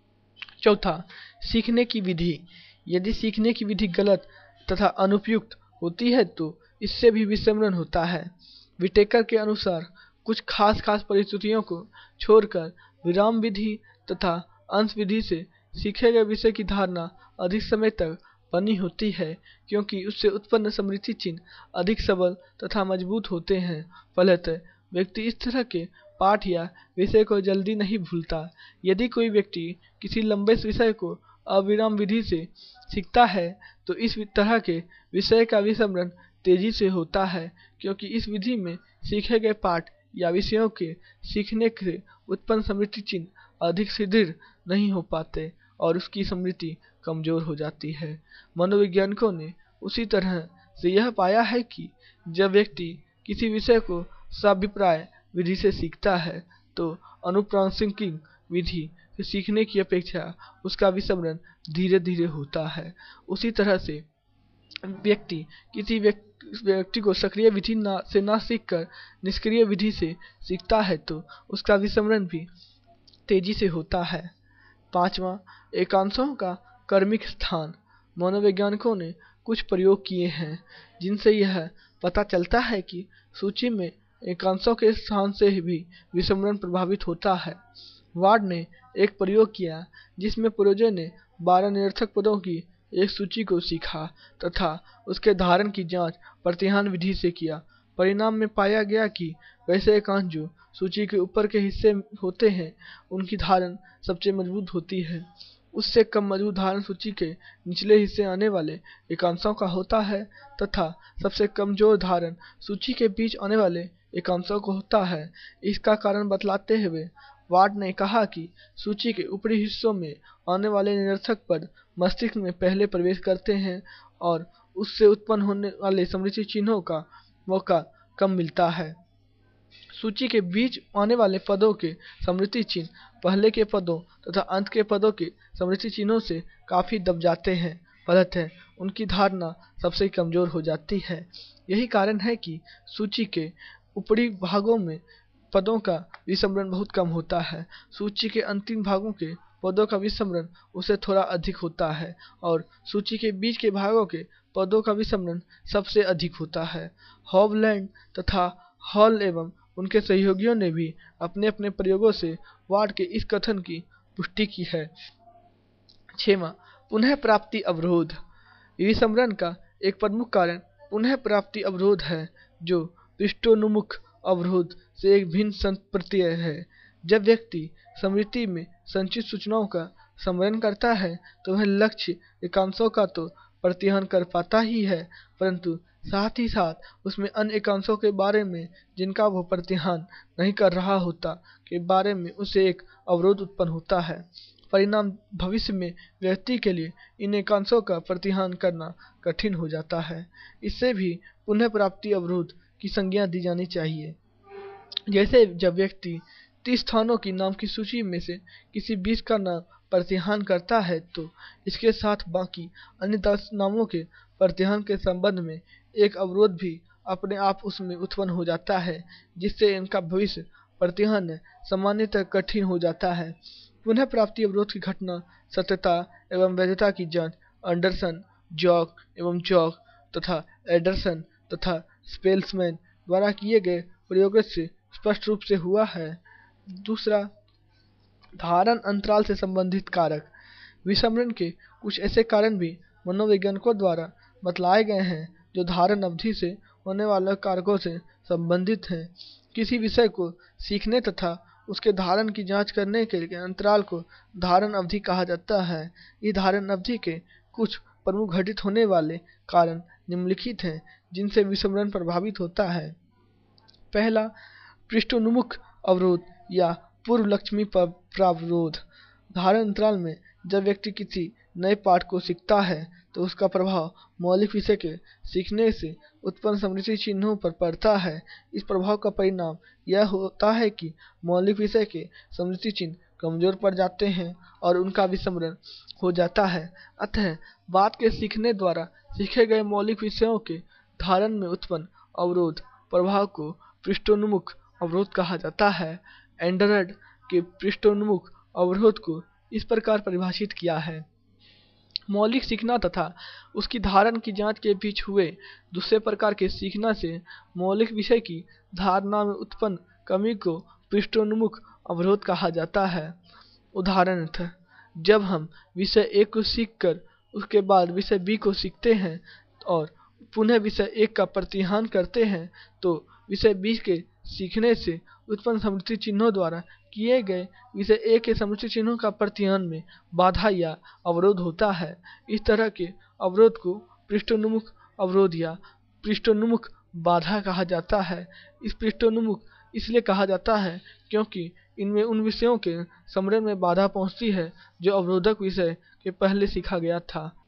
चौथा, सीखने की विधि। यदि सीखने की विधि गलत तथा अनुपयुक्त होती है तो इससे भी विस्मरण होता है। विटेकर के अनुसार कुछ खास परिस्थितियों को छोड़कर विराम विधि तथा अंश विधि से सीखे गए विषय की धारणा अधिक समय तक बनी होती है, क्योंकि उससे उत्पन्न स्मृति चिन्ह अधिक सबल तथा मजबूत होते हैं। फलतः व्यक्ति इस तरह के पाठ या विषय को जल्दी नहीं भूलता। यदि कोई व्यक्ति किसी लंबे विषय को अविराम विधि से सीखता है तो इस तरह के विषय का विस्मरण तेजी से होता है, क्योंकि इस विधि में सीखे गए पाठ या विषयों के सीखने से उत्पन्न स्मृति चिन्ह अधिक सुदृढ़ नहीं हो पाते और उसकी स्मृति कमजोर हो जाती है। मनोवैज्ञानिकों ने उसी तरह से यह पाया है कि जब व्यक्ति किसी विषय को साभिप्राय विधि से सीखता है तो अनुप्रासंगिक विधि से सीखने की अपेक्षा उसका विस्मरण धीरे धीरे होता है। उसी तरह से व्यक्ति किसी व्यक्ति को सक्रिय विधि से ना सीखकर निष्क्रिय विधि से सीखता है तो उसका विस्मरण भी तेजी से होता है। पांचवा, एकांशों का कर्मिक स्थान। मनोवैज्ञानिकों ने कुछ प्रयोग किए हैं जिनसे यह पता चलता है कि सूची में एकांशों के स्थान से भी विस्मरण प्रभावित होता है। वार्ड ने एक प्रयोग किया जिसमें प्रयोजक ने 12 निरर्थक पदों की एक सूची को सीखा तथा उसके धारण की जांच प्रतिहान विधि से किया। परिणाम में पाया गया कि वैसे एकांश जो सूची के ऊपर के हिस्से होते हैं उनकी धारण सबसे मजबूत होती है। उससे कम मजबूत धारण सूची के निचले हिस्से आने वाले एकांशों का होता है तथा सबसे कमजोर धारण सूची के बीच आने वाले एकांशों को होता है। इसका कारण बतलाते हुए वार्ड ने कहा कि सूची के ऊपरी हिस्सों में आने वाले निरर्थक पद मस्तिष्क में पहले प्रवेश करते हैं और उससे उत्पन्न होने वाले स्मृति चिन्हों का मौका कम मिलता है। सूची के बीच आने वाले पदों के स्मृति चिन्ह पहले के पदों तथा अंत के पदों के स्मृति चिन्हों से काफी दब जाते हैं, फलतः उनकी धारणा सबसे कमजोर हो जाती है। यही कारण है कि सूची के ऊपरी भागों में पदों का विस्मरण बहुत कम होता है। सूची के अंतिम भागों के पदों का विस्मरण उससे थोड़ा अधिक होता है और सूची के बीच के भागों के पदों का विस्मरण सबसे अधिक होता है। हॉवलैंड तथा हॉल एवं उनके सहयोगियों ने भी अपने अपने प्रयोगों से वार्ड के इस कथन की पुष्टि की है। 6वां, पुनः प्राप्ति अवरोध। विस्मरण का एक प्रमुख कारण पुनः प्राप्ति अवरोध है, जो पृष्ठोन्मुख अवरोध से एक भिन्न संप्रत्यय है। जब व्यक्ति स्मृति में संचित सूचनाओं का स्मरण करता है तो वह लक्ष्य एकांशों का तो प्रतिहन कर पाता ही है, परंतु साथ ही साथ उसमें अन्य एकांशों के बारे में जिनका वह प्रतिहन नहीं कर रहा होता के बारे में उसे एक अवरोध उत्पन्न होता है। परिणाम भविष्य में व्यक्ति के लिए इन एकांशों का प्रतिहन करना कठिन हो जाता है। इससे भी पुनः प्राप्ति अवरोध की संज्ञा दी जानी चाहिए। जैसे जब व्यक्ति 30 स्थानों की नाम की सूची में से किसी 20 का नाम प्रतिहन करता है तो इसके साथ बाकी अन्य 10 नामों के प्रतिहन के संबंध में एक अवरोध भी अपने आप उसमें उत्पन्न हो जाता है, जिससे इनका भविष्य प्रतिहन सामान्यतः कठिन हो जाता है। पुनः प्राप्ति अवरोध की घटना सत्यता एवं वैधता की जांच एंडरसन, जॉक एवं जॉक तथा एंडरसन तथा स्पेल्समैन द्वारा किए गए प्रयोगों से स्पष्ट रूप से हुआ है। दूसरा, धारण अंतराल से संबंधित कारक। विस्मरण के कुछ ऐसे कारण भी मनोवैज्ञानिकों द्वारा बतलाए गए हैं जो धारण अवधि से होने वाले कारकों से संबंधित हैं। किसी विषय को सीखने तथा उसके धारण की जांच करने के लिए अंतराल को धारण अवधि कहा जाता है। इस धारण अवधि के कुछ प्रमुख घटित होने वाले कारण निम्नलिखित हैं जिनसे विस्मरण प्रभावित होता है। पहला, पृष्ठोन्मुख अवरोध या पूर्व लक्ष्मी प्रावरोध। धारण अंतराल में जब व्यक्ति किसी नए पाठ को सीखता है तो उसका प्रभाव मौलिक विषय के सीखने से उत्पन्न स्मृति चिन्हों पर पड़ता है। इस प्रभाव का परिणाम यह होता है कि मौलिक विषय के स्मृति चिन्ह कमजोर पड़ जाते हैं और उनका विस्मरण हो जाता है। अतः बाद के सीखने द्वारा सीखे गए मौलिक विषयों के धारण में उत्पन्न अवरोध प्रभाव को पृष्ठोन्मुख अवरोध कहा जाता है। एंडरसन के पृष्ठोन्मुख अवरोध को इस प्रकार परिभाषित किया है: मौलिक सीखना तथा उसकी धारण की जांच के बीच हुए दूसरे प्रकार के सीखना से मौलिक विषय की धारणा में उत्पन्न कमी को पृष्ठोन्मुख अवरोध कहा जाता है। उदाहरणतः जब हम विषय A को सीखकर उसके बाद विषय B को सीखते हैं और पुनः विषय A का प्रतिहन करते हैं तो विषय B के सीखने से उत्पन्न स्मृति चिन्हों द्वारा किए गए विषय A के स्मृति चिन्हों का प्रतिहन में बाधा या अवरोध होता है। इस तरह के अवरोध को पृष्ठोन्मुख अवरोध या पृष्ठोन्मुख बाधा कहा जाता है। इस पृष्ठोन्मुख इसलिए कहा जाता है क्योंकि इनमें उन विषयों के स्मरण में बाधा पहुंचती है जो अवरोधक विषय के पहले सीखा गया था।